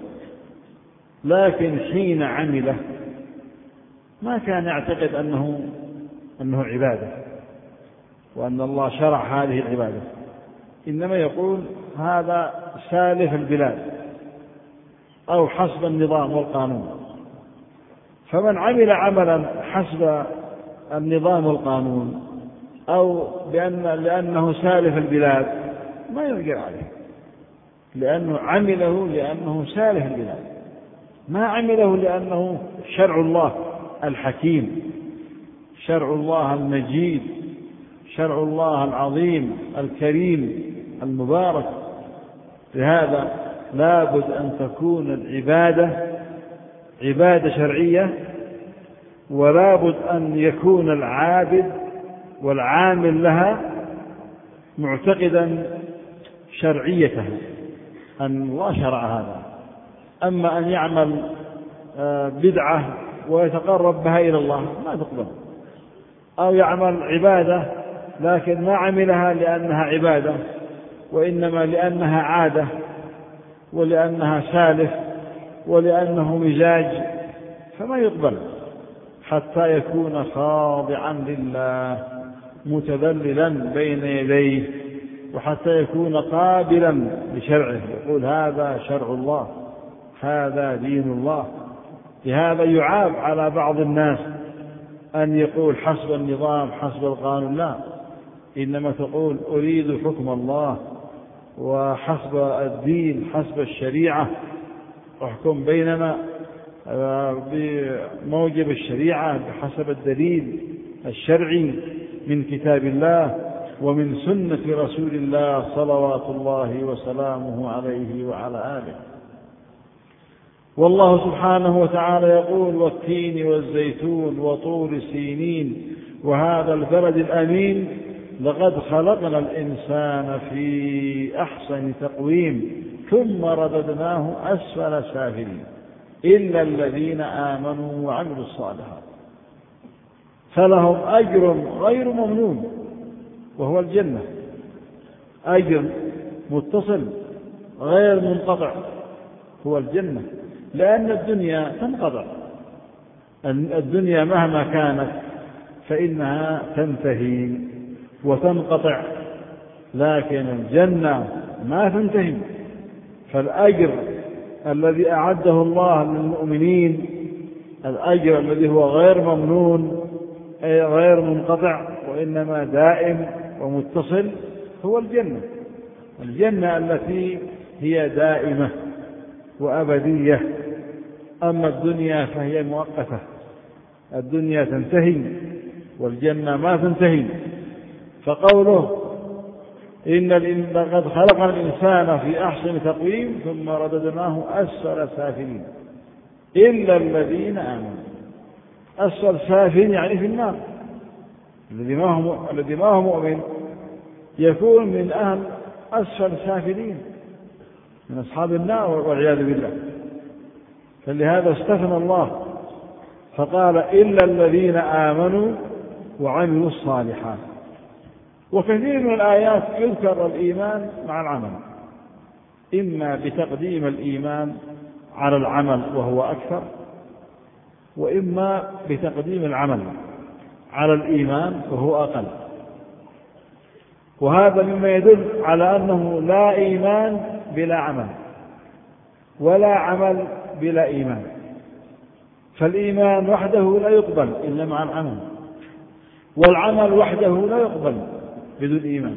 لكن حين عمله ما كان يعتقد أنه عبادة وأن الله شرع هذه العبادة، إنما يقول هذا سالف البلاد أو حسب النظام والقانون. فمن عمل عملا حسب النظام والقانون أو لأنه سالف البلاد ما يرجع عليه، لأنه عمله لأنه سالف البلاد، ما عمله لأنه شرع الله الحكيم، شرع الله المجيد، شرع الله العظيم الكريم المبارك. لهذا لابد أن تكون العبادة عبادة شرعية، ولابد أن يكون العابد والعامل لها معتقدا شرعيتها، أن الله شرع هذا. أما أن يعمل بدعة ويتقرب بها إلى الله ما تقبل، أو يعمل عبادة لكن ما عملها لأنها عبادة وإنما لأنها عادة ولأنها سالف ولأنه مزاج، فما يقبل حتى يكون خاضعا لله متذللا بين يديه، وحتى يكون قابلا لشرعه، يقول هذا شرع الله، هذا دين الله. لهذا يعاب على بعض الناس أن يقول حسب النظام حسب القانون، لا، إنما تقول أريد حكم الله وحسب الدين حسب الشريعة، احكم بيننا بموجب الشريعة بحسب الدليل الشرعي من كتاب الله ومن سنة رسول الله صلوات الله وسلامه عليه وعلى آله. والله سبحانه وتعالى يقول والتين والزيتون وطور سينين وهذا البلد الأمين لقد خلقنا الإنسان في أحسن تقويم ثم رددناه أسفل سافلين إلا الذين آمنوا وعملوا الصالحات فلهم أجر غير ممنون وهو الجنة، أجر متصل غير منقطع هو الجنة. لأن الدنيا تنقطع، الدنيا مهما كانت فإنها تنتهي وتنقطع، لكن الجنة ما تنتهي. فالأجر الذي أعده الله للمؤمنين، الأجر الذي هو غير ممنون أي غير منقطع وإنما دائم ومتصل هو الجنة، الجنة التي هي دائمة وأبدية. أما الدنيا فهي مؤقتة، الدنيا تنتهي والجنة ما تنتهي. فقوله إن لقد خلقنا الإنسان في أحسن تقويم ثم رددناه أسفل سافلين إلا الذين آمنوا. أسفل سافلين يعني في النار، الذي ما هو مؤمن يكون من أهل أسفل سافلين، من أصحاب النار والعياذ بالله. فلهذا استثنى الله فقال إلا الذين آمنوا وعملوا الصالحات. وكثير من الآيات يذكر الإيمان مع العمل، إما بتقديم الإيمان على العمل وهو أكثر، وإما بتقديم العمل على الإيمان وهو أقل. وهذا مما يدل على أنه لا إيمان بلا عمل ولا عمل بلا إيمان. فالإيمان وحده لا يقبل إلا مع العمل، والعمل وحده لا يقبل بدون إيمان،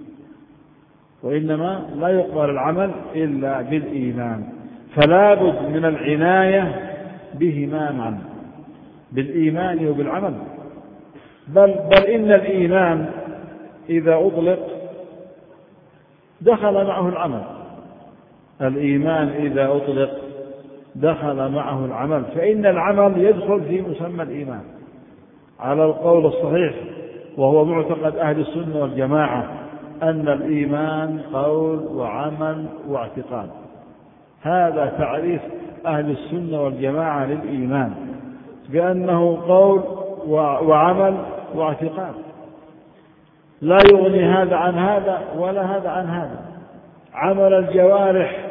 وإنما لا يقبل العمل إلا بالإيمان. فلا بد من العناية بهما معا، بالإيمان وبالعمل. بل إن الإيمان إذا أطلق دخل معه العمل، الإيمان إذا أطلق دخل معه العمل، فإن العمل يدخل في مسمى الإيمان على القول الصحيح، وهو معتقد أهل السنة والجماعة أن الإيمان قول وعمل واعتقاد. هذا تعريف أهل السنة والجماعة للإيمان، بأنه قول وعمل واعتقاد، لا يغني هذا عن هذا ولا هذا عن هذا. عمل الجوارح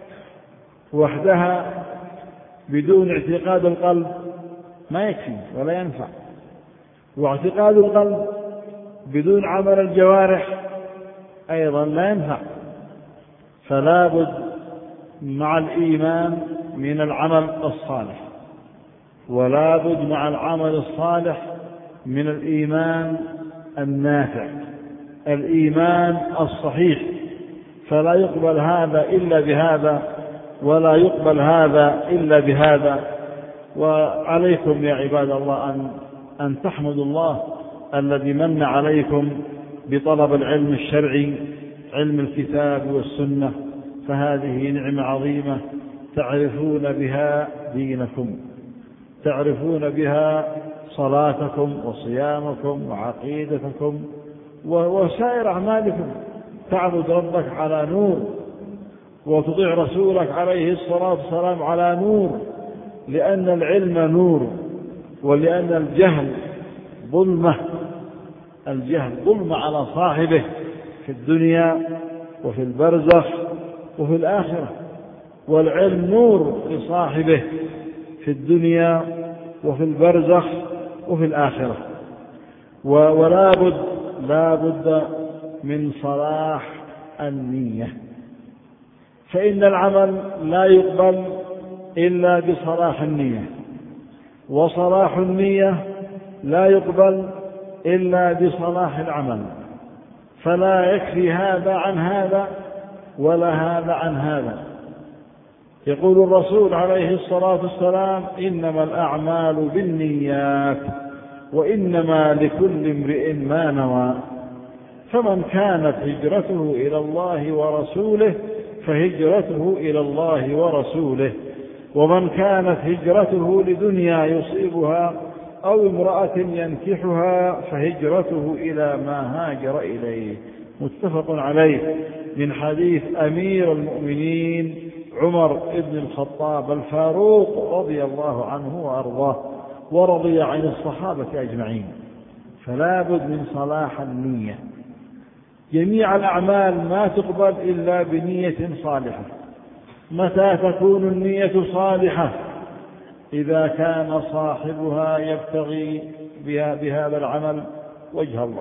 وحدها بدون اعتقاد القلب ما يكفي ولا ينفع، واعتقاد القلب بدون عمل الجوارح أيضا لا ينفع. فلا بد مع الإيمان من العمل الصالح، ولا بد مع العمل الصالح من الإيمان النافع، الإيمان الصحيح، فلا يقبل هذا إلا بهذا ولا يقبل هذا إلا بهذا. وعليكم يا عباد الله أن تحمدوا الله الذي من عليكم بطلب العلم الشرعي، علم الكتاب والسنة، فهذه نعمة عظيمة تعرفون بها دينكم، تعرفون بها صلاتكم وصيامكم وعقيدتكم وسائر أعمالكم. تعبد ربك على نور وتطيع رسولك عليه الصلاة والسلام على نور، لأن العلم نور، ولأن الجهل ظلمة، الجهل ظلمة على صاحبه في الدنيا وفي البرزخ وفي الآخرة، والعلم نور لصاحبه في الدنيا وفي البرزخ وفي الآخرة. لا بد من صلاح النية، فإن العمل لا يقبل إلا بصلاح النية، وصلاح النية لا يقبل إلا بصلاح العمل، فلا يكفي هذا عن هذا ولا هذا عن هذا. يقول الرسول عليه الصلاة والسلام: إنما الأعمال بالنيات وإنما لكل امرئ ما نوى، فمن كانت هجرته إلى الله ورسوله فهجرته إلى الله ورسوله، ومن كانت هجرته لدنيا يصيبها أو امرأة ينكحها فهجرته إلى ما هاجر إليه. متفق عليه، من حديث أمير المؤمنين عمر بن الخطاب الفاروق رضي الله عنه وأرضاه، ورضي عن الصحابة أجمعين. فلا بد من صلاح النية. جميع الأعمال ما تقبل إلا بنية صالحة. متى تكون النية صالحة؟ إذا كان صاحبها يبتغي بهذا العمل وجه الله.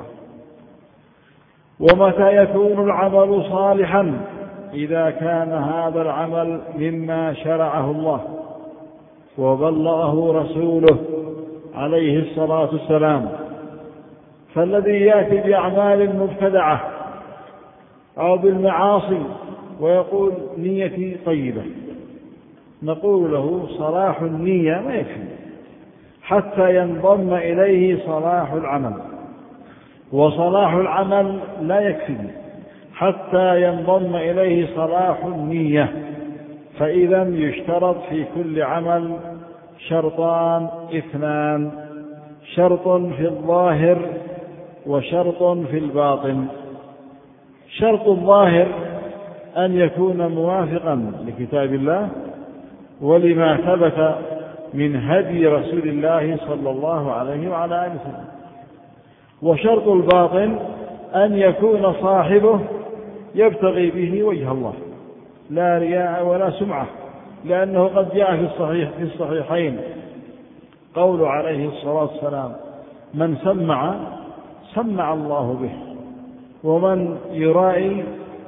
ومتى يكون العمل صالحا؟ إذا كان هذا العمل مما شرعه الله وبلغه رسوله عليه الصلاة والسلام. فالذي يأتي بأعمال مبتدعة أو بالمعاصي ويقول نيتي طيبة، نقول له صلاح النية ما يكفي حتى ينضم إليه صلاح العمل، وصلاح العمل لا يكفي حتى ينضم إليه صلاح النية. فإذا يشترط في كل عمل شرطان اثنان: شرط في الظاهر وشرط في الباطن. شرط الظاهر أن يكون موافقا لكتاب الله ولما ثبت من هدي رسول الله صلى الله عليه وعلى آله وسلم. وشرط الباطن أن يكون صاحبه يبتغي به وجه الله، لا رياء ولا سمعة، لأنه قد جاء في الصحيحين قول عليه الصلاة والسلام: من سمع الله به، ومن يرائي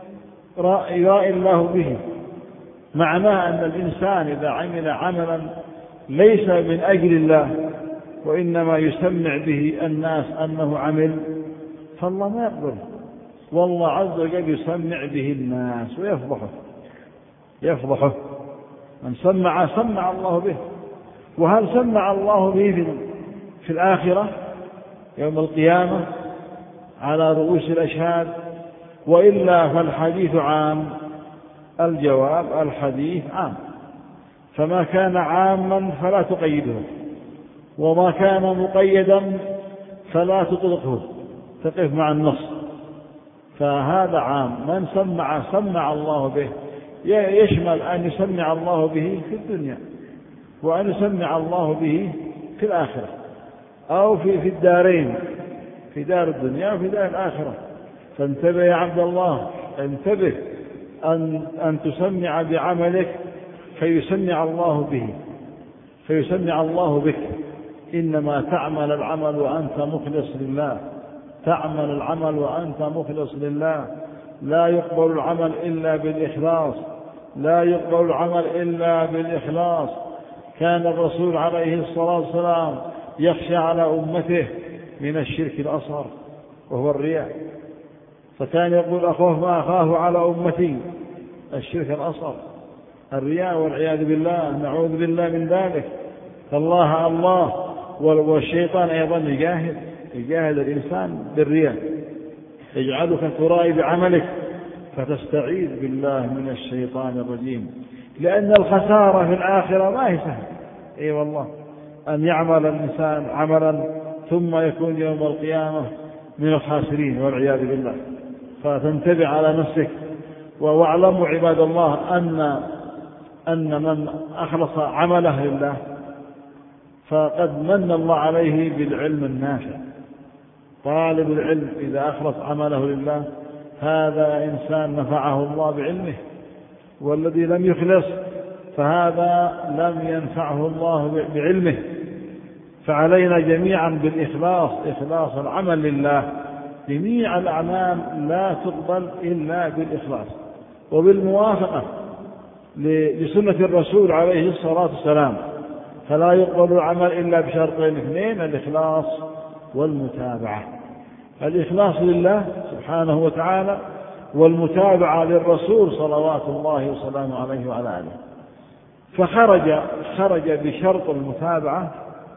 الله به. معناه أن الإنسان إذا عمل عملا ليس من أجل الله وإنما يسمع به الناس أنه عمل، فالله ما يقبل، والله عز وجل يسمع به الناس ويفضحه. من سمع الله به. وهل سمع الله به في الآخرة يوم القيامة على رؤوس الأشهاد؟ وإلا فالحديث عام. الجواب: الحديث عام، فما كان عاما فلا تقيده، وما كان مقيدا فلا تطلقه، تقف مع النص. فهذا عام. من سمع الله به يشمل أن يسمع الله به في الدنيا، وأن يسمع الله به في الآخرة، أو في الدارين، في دار الدنيا وفي دار الآخرة. فانتبه يا عبد الله، انتبه أن تسمع بعملك فيسمع الله بك. إنما تعمل العمل وأنت مخلص لله، تعمل العمل وأنت مخلص لله. لا يقبل العمل إلا بالإخلاص، لا يقبل العمل إلا بالإخلاص. كان الرسول عليه الصلاة والسلام يخشى على أمته من الشرك الأصغر وهو الرياء، فكان يقول أخاف ما أخاف على أمتي الشرك الأصغر الرياء، والعياذ بالله، نعوذ بالله من ذلك. فالله الله، والشيطان أيضا يجاهد الإنسان بالرياء، يجعلك ترائي بعملك فتستعيذ بالله من الشيطان الرجيم، لأن الخسارة في الآخرة ما هي سهل. أي والله، أن يعمل الإنسان عملا ثم يكون يوم القيامة من الخاسرين والعياذ بالله. فتنتبه على نفسك. واعلموا عباد الله أن من أخلص عمله لله فقد من الله عليه بالعلم النافع. طالب العلم إذا أخلص عمله لله هذا إنسان نفعه الله بعلمه، والذي لم يخلص فهذا لم ينفعه الله بعلمه. فعلينا جميعا بالإخلاص، إخلاص العمل لله. جميع الأعمال لا تقبل إلا بالإخلاص وبالموافقة لسنة الرسول عليه الصلاة والسلام. فلا يقبل العمل إلا بشرطين اثنين: الإخلاص والمتابعة. الإخلاص لله سبحانه وتعالى، والمتابعة للرسول صلوات الله وسلامه عليه وعلى آله. فخرج بشرط المتابعة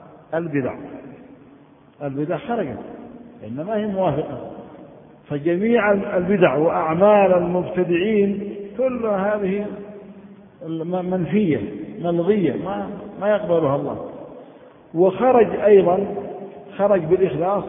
البدع خرجت، إنما هي موافقة. فجميع البدع وأعمال المبتدعين كل هذه منفية ملغية ما يقبلها الله. وخرج أيضا بالإخلاص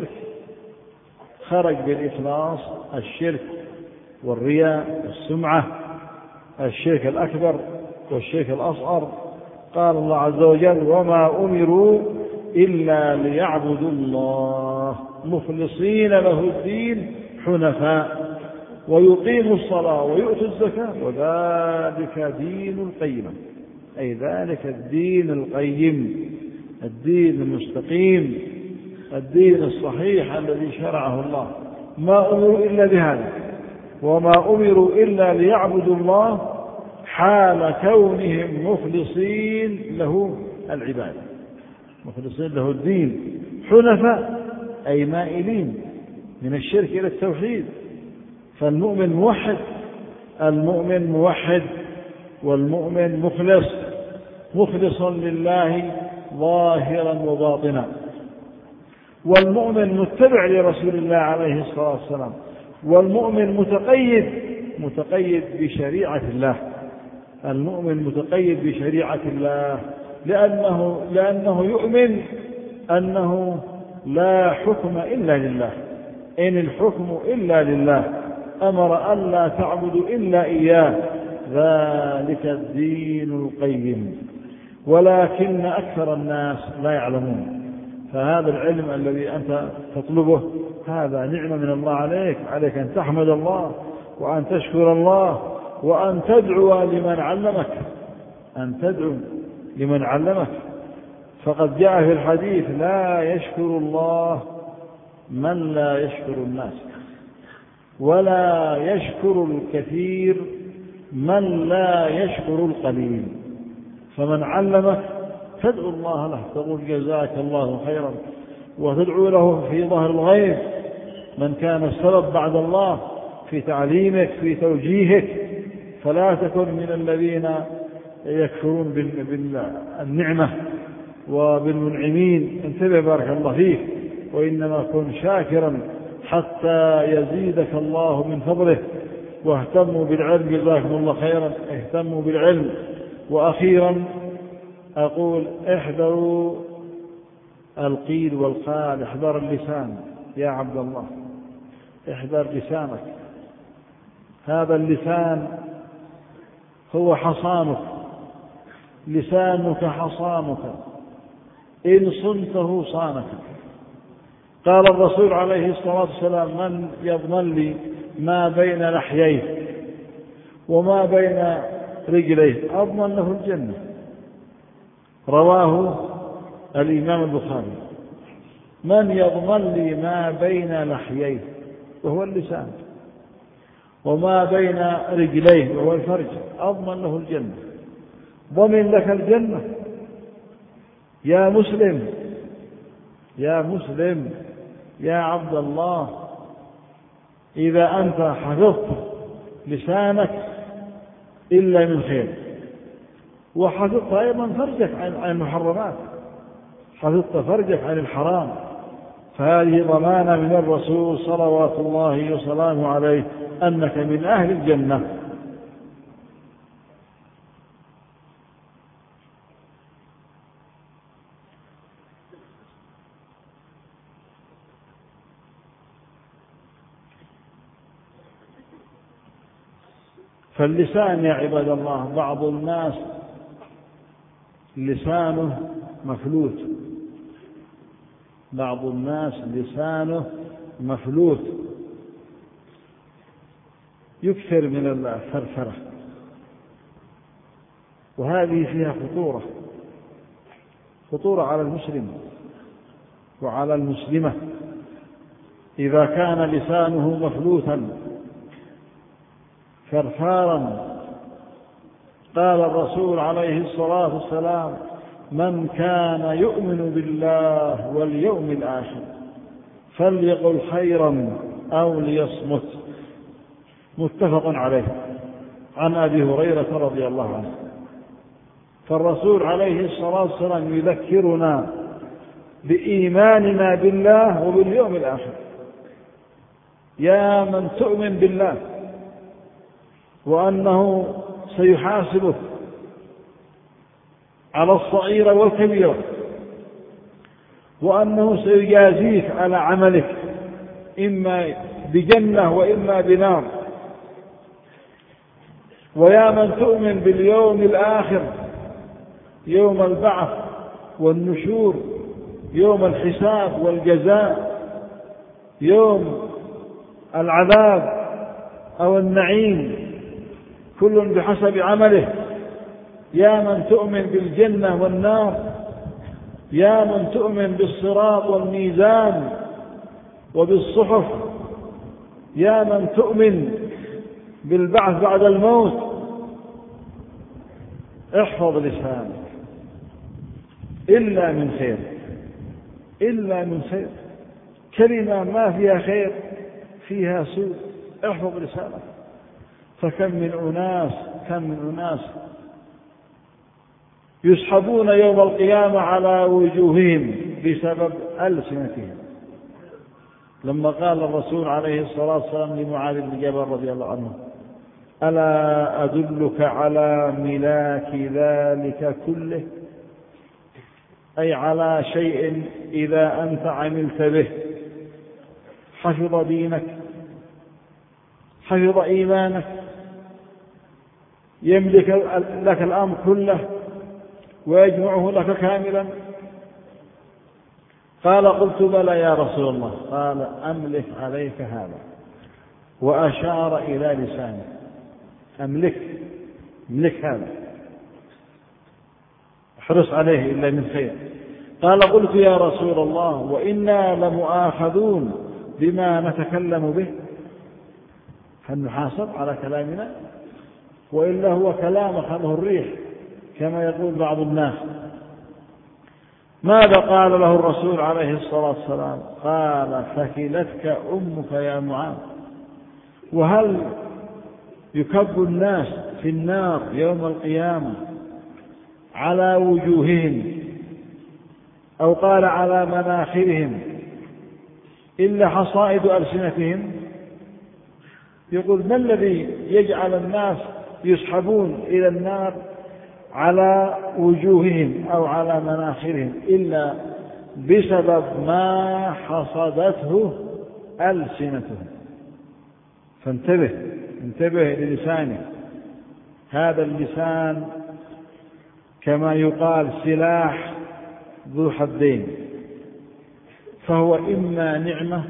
الشرك والرياء والسمعة، الشرك الأكبر والشرك الأصغر. قال الله عز وجل: وما أمروا إلا ليعبدوا الله مخلصين له الدين حنفاء ويقيموا الصلاة ويؤتوا الزكاة وذلك دين القيمة. أي ذلك الدين القيم، الدين المستقيم، الدين الصحيح الذي شرعه الله. ما أمروا إلا بهذا، وما أمروا إلا ليعبدوا الله حال كونهم مخلصين له العبادة، مخلصين له الدين، حنفاء أي مائلين من الشرك إلى التوحيد. فالمؤمن موحد، والمؤمن مخلص لله ظاهرا وباطنا، والمؤمن متبع لرسول الله عليه الصلاة والسلام، والمؤمن متقيد بشريعة الله. المؤمن متقيد بشريعة الله لأنه يؤمن أنه لا حكم إلا لله، إن الحكم إلا لله، أمر ألا تعبدوا إلا إياه، ذلك الدين القيم، ولكن أكثر الناس لا يعلمون. فهذا العلم الذي أنت تطلبه هذا نعمة من الله عليك أن تحمد الله وأن تشكر الله وأن تدعو لمن علمك، فقد جاء في الحديث: لا يشكر الله من لا يشكر الناس، ولا يشكر الكثير من لا يشكر القليل. فمن علمك تدعو الله له، تقول جزاك الله خيرا، وتدعو له في ظهر الغيب من كان السبب بعد الله في تعليمك في توجيهك. فلا تكن من الذين يكفرون بالنعمة وبالمنعمين، انتبه بارك الله فيك، وإنما كن شاكرا حتى يزيدك الله من فضله. واهتموا بالعلم، جزاكم الله خيرا، اهتموا بالعلم. وأخيرا أقول: احذروا القيل والقال، احذر اللسان يا عبد الله، احذر لسانك. هذا اللسان هو حصانك، لسانك حصانك، إن صنته صانك. قال الرسول عليه الصلاة والسلام: من يضمن لي ما بين لحييه وما بين رجليه أضمن له الجنة. رواه الإمام البخاري. من يضمن لي ما بين لحييه وهو اللسان وما بين رجليه وهو الفرج أضمن له الجنة. ضمن لك الجنة يا مسلم يا مسلم يا عبد الله، إذا أنت حفظت لسانك إلا من خير، وحفظت أيضا فرجك عن المحرمات، حفظت فرجك عن الحرام، فهذه ضمانة من الرسول صلوات الله وسلامه عليه أنك من أهل الجنة. فاللسان يا عباد الله، بعض الناس لسانه مفلوت، بعض الناس لسانه مفلوت، يكثر من الثرثرة، وهذه فيها خطورة على المسلم وعلى المسلمة إذا كان لسانه مفلوتا ثرثارا. قال الرسول عليه الصلاة والسلام: من كان يؤمن بالله واليوم الآخر فليقل خيرا أو ليصمت. متفق عليه، عن أبي هريرة رضي الله عنه. فالرسول عليه الصلاة والسلام يذكرنا بإيماننا بالله وباليوم الآخر. يا من تؤمن بالله وأنه سيحاسبك على الصغيرة والكبيرة، وأنه سيجازيك على عملك إما بجنة وإما بنار. ويا من تؤمن باليوم الآخر، يوم البعث والنشور، يوم الحساب والجزاء، يوم العذاب أو النعيم، كل بحسب عمله. يا من تؤمن بالجنة والنار، يا من تؤمن بالصراط والميزان وبالصحف، يا من تؤمن بالبعث بعد الموت، احفظ لسانك إلا من خير، إلا من خير. كلمة ما فيها خير فيها سوء، احفظ لسانك. فكم من أناس يسحبون يوم القيامة على وجوههم بسبب ألسنتهم. لما قال الرسول عليه الصلاة والسلام لمعاذ بن جبل رضي الله عنه: ألا أدلك على ملاك ذلك كله؟ أي على شيء إذا أنت عملت به حفظ دينك، حفظ إيمانك، يملك لك الأمر كله ويجمعه لك كاملا. قال: قلت بلى يا رسول الله. قال: أملك عليك هذا، وأشار إلى لسانه. املك هذا، احرص عليه إلا من خير. قال: قلت يا رسول الله وإنا لمؤاخذون بما نتكلم به، هل نحاسب على كلامنا وإلا هو كلام خذه الريح كما يقول بعض الناس؟ ماذا قال له الرسول عليه الصلاة والسلام؟ قال: ثكلتك أمك يا معاذ. وهل يكب الناس في النار يوم القيامة على وجوههم أو قال على مناخرهم إلا حصائد ألسنتهم؟ يقول: ما الذي يجعل الناس يسحبون إلى النار على وجوههم أو على مناخرهم إلا بسبب ما حصدته ألسنتهم؟ فانتبه للسانك. هذا اللسان كما يقال سلاح ذو حدين، فهو إما نعمة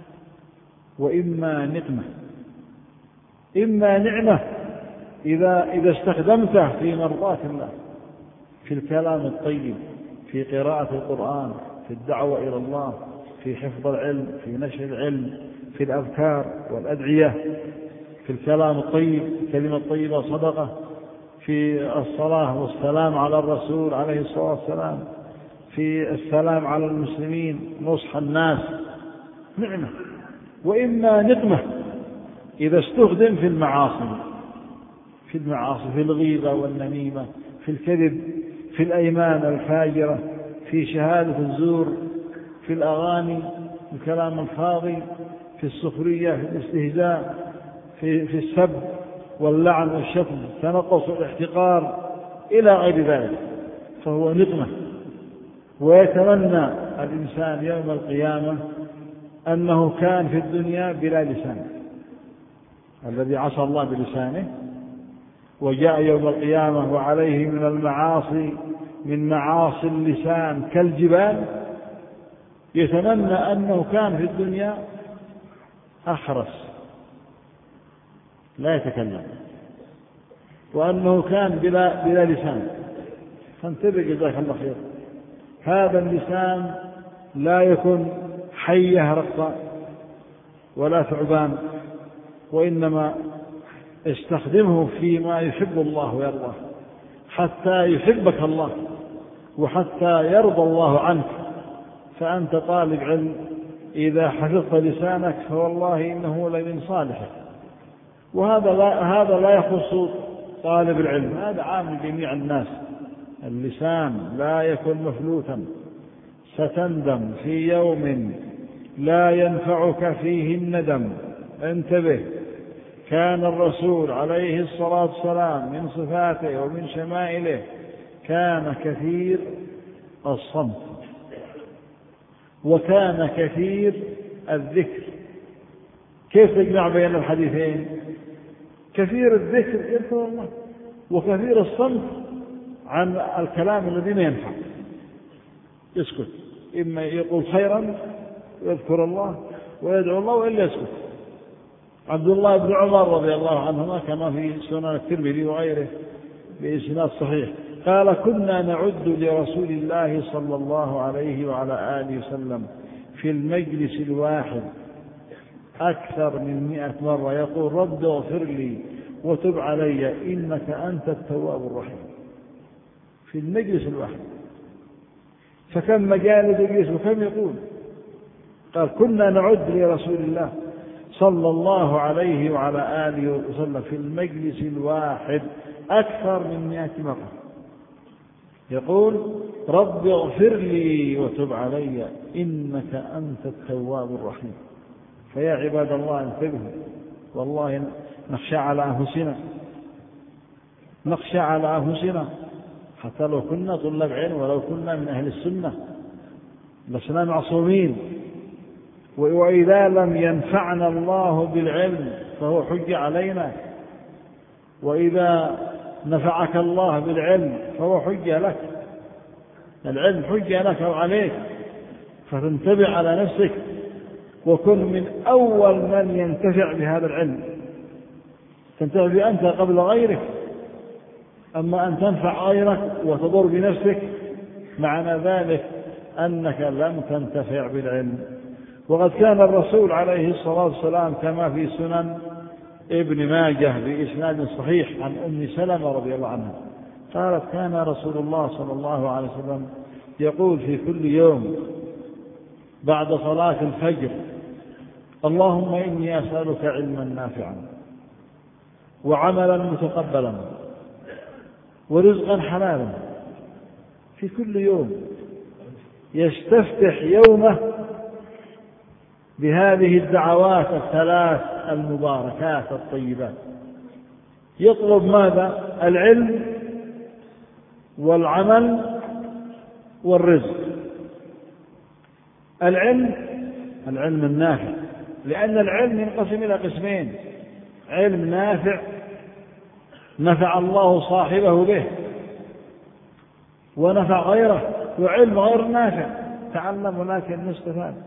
وإما نقمة. إما نعمة إذا استخدمته في مرضاة الله، في الكلام الطيب، في قراءة القرآن، في الدعوة إلى الله، في حفظ العلم، في نشر العلم، في الأذكار والأدعية، في الكلام الطيب، كلمة طيبة صدقة، في الصلاة والسلام على الرسول عليه الصلاة والسلام، في السلام على المسلمين، نصح الناس، نعمة، وإما نقمة إذا استخدم في المعاصي، في الغيبة والنميمة، في الكذب، في الأيمان الفاجرة، في شهادة الزور، في الأغاني، الكلام الفاضي، في السخرية، في الاستهزاء، في السب واللعن والشتم، التنقص والاحتقار إلى غير ذلك، فهو نقمة. ويتمنى الإنسان يوم القيامة أنه كان في الدنيا بلا لسان، الذي عصى الله بلسانه وجاء يوم القيامة وعليه من المعاصي من معاصي اللسان كالجبال، يتمنى أنه كان في الدنيا أخرس لا يتكلم، وأنه كان بلا لسان. فانتبه جزاك الله خير، هذا اللسان لا يكن حية رقة ولا ثعبان، وإنما استخدمه فيما يحب الله ويرضاه، حتى يحبك الله وحتى يرضى الله عنك. فأنت طالب علم إذا حفظت لسانك فوالله إنه لمن صالحك، وهذا لا يخص طالب العلم، هذا عام لجميع الناس. اللسان لا يكن مفلوتا، ستندم في يوم لا ينفعك فيه الندم. انتبه، كان الرسول عليه الصلاة والسلام من صفاته ومن شمائله كان كثير الصمت، وكان كثير الذكر. كيف تجمع بين الحديثين؟ كثير الذكر يذكر الله، وكثير الصمت عن الكلام الذي لا ينفع، يسكت، إما يقول خيرا ويذكر الله ويدعو الله وإلا يسكت. عبد الله بن عمر رضي الله عنهما كما في سنن الترمذي وغيره بإسناد صحيح قال: كنا نعد لرسول الله صلى الله عليه وعلى آله وسلم في المجلس الواحد أكثر من 100 مرة يقول: رب اغفر لي وتب علي إنك أنت التواب الرحيم. في المجلس الواحد، فكم مجال يجلس وكم يقول؟ قال: كنا نعد لرسول الله صلى الله عليه وعلى آله وسلم في المجلس الواحد أكثر من 100 مرة يقول: رب اغفر لي وتب علي إنك أنت التواب الرحيم. فيا عباد الله انتبهوا، والله نخشى على أنفسنا حتى لو كنا طلاب علم ولو كنا من أهل السنة لسنا معصومين. وإذا لم ينفعنا الله بالعلم فهو حجة علينا، وإذا نفعك الله بالعلم فهو حجة لك. العلم حجة لك وعليك، فتنتبه على نفسك وكن من أول من ينتفع بهذا العلم. تنتفع به أنت قبل غيرك، أما أن تنفع غيرك وتضر بنفسك معنى ذلك أنك لم تنتفع بالعلم. وقد كان الرسول عليه الصلاة والسلام كما في سنن ابن ماجه بإسناد صحيح عن أم سلمة رضي الله عنها قالت: كان رسول الله صلى الله عليه وسلم يقول في كل يوم بعد صلاة الفجر: اللهم إني أسألك علما نافعا وعملا متقبلا ورزقا حلالا. في كل يوم يستفتح يومه بهذه الدعوات الثلاث المباركات الطيبات. يطلب ماذا؟ العلم والعمل والرزق. العلم النافع، لأن العلم ينقسم إلى قسمين: علم نافع نفع الله صاحبه به ونفع غيره، وعلم غير نافع تعلم لكن نستفاد.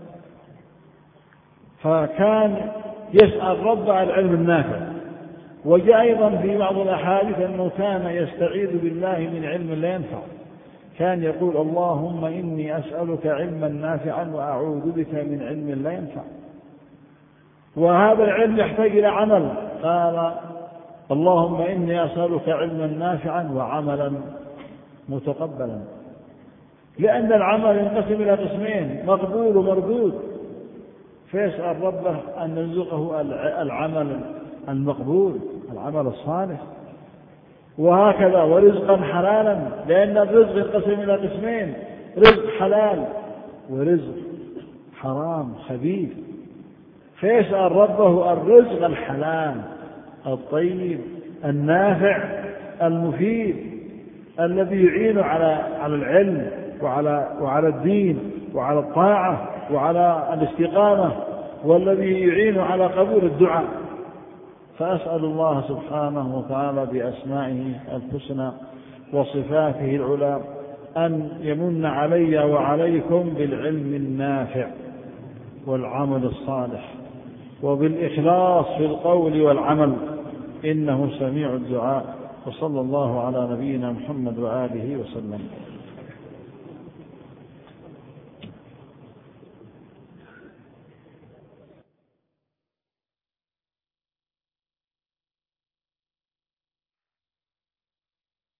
فكان يسأل رب العلم النافع. وجاء أيضا في بعض الأحاديث أنه كان يستعيذ بالله من علم لا ينفع، كان يقول: اللهم إني أسألك علما نافعا وأعوذ بك من علم لا ينفع. وهذا العلم يحتاج إلى عمل، قال: اللهم إني أسألك علما نافعا وعملا متقبلا. لأن العمل ينقسم إلى قسمين: مقبول ومردود، فيسأل ربه أن يرزقه العمل المقبول، العمل الصالح. وهكذا ورزقا حلالا، لأن الرزق ينقسم إلى قسمين: رزق حلال ورزق حرام خبيث، فيسأل ربه الرزق الحلال الطيب النافع المفيد الذي يعين على العلم وعلى الدين وعلى الطاعة وعلى الاستقامة، والذي يعين على قبول الدعاء. فأسأل الله سبحانه وتعالى بأسمائه الحسنى وصفاته العلى أن يمن علي وعليكم بالعلم النافع والعمل الصالح وبالإخلاص في القول والعمل، إنه سميع الدعاء. وصلى الله على نبينا محمد وآله وسلم.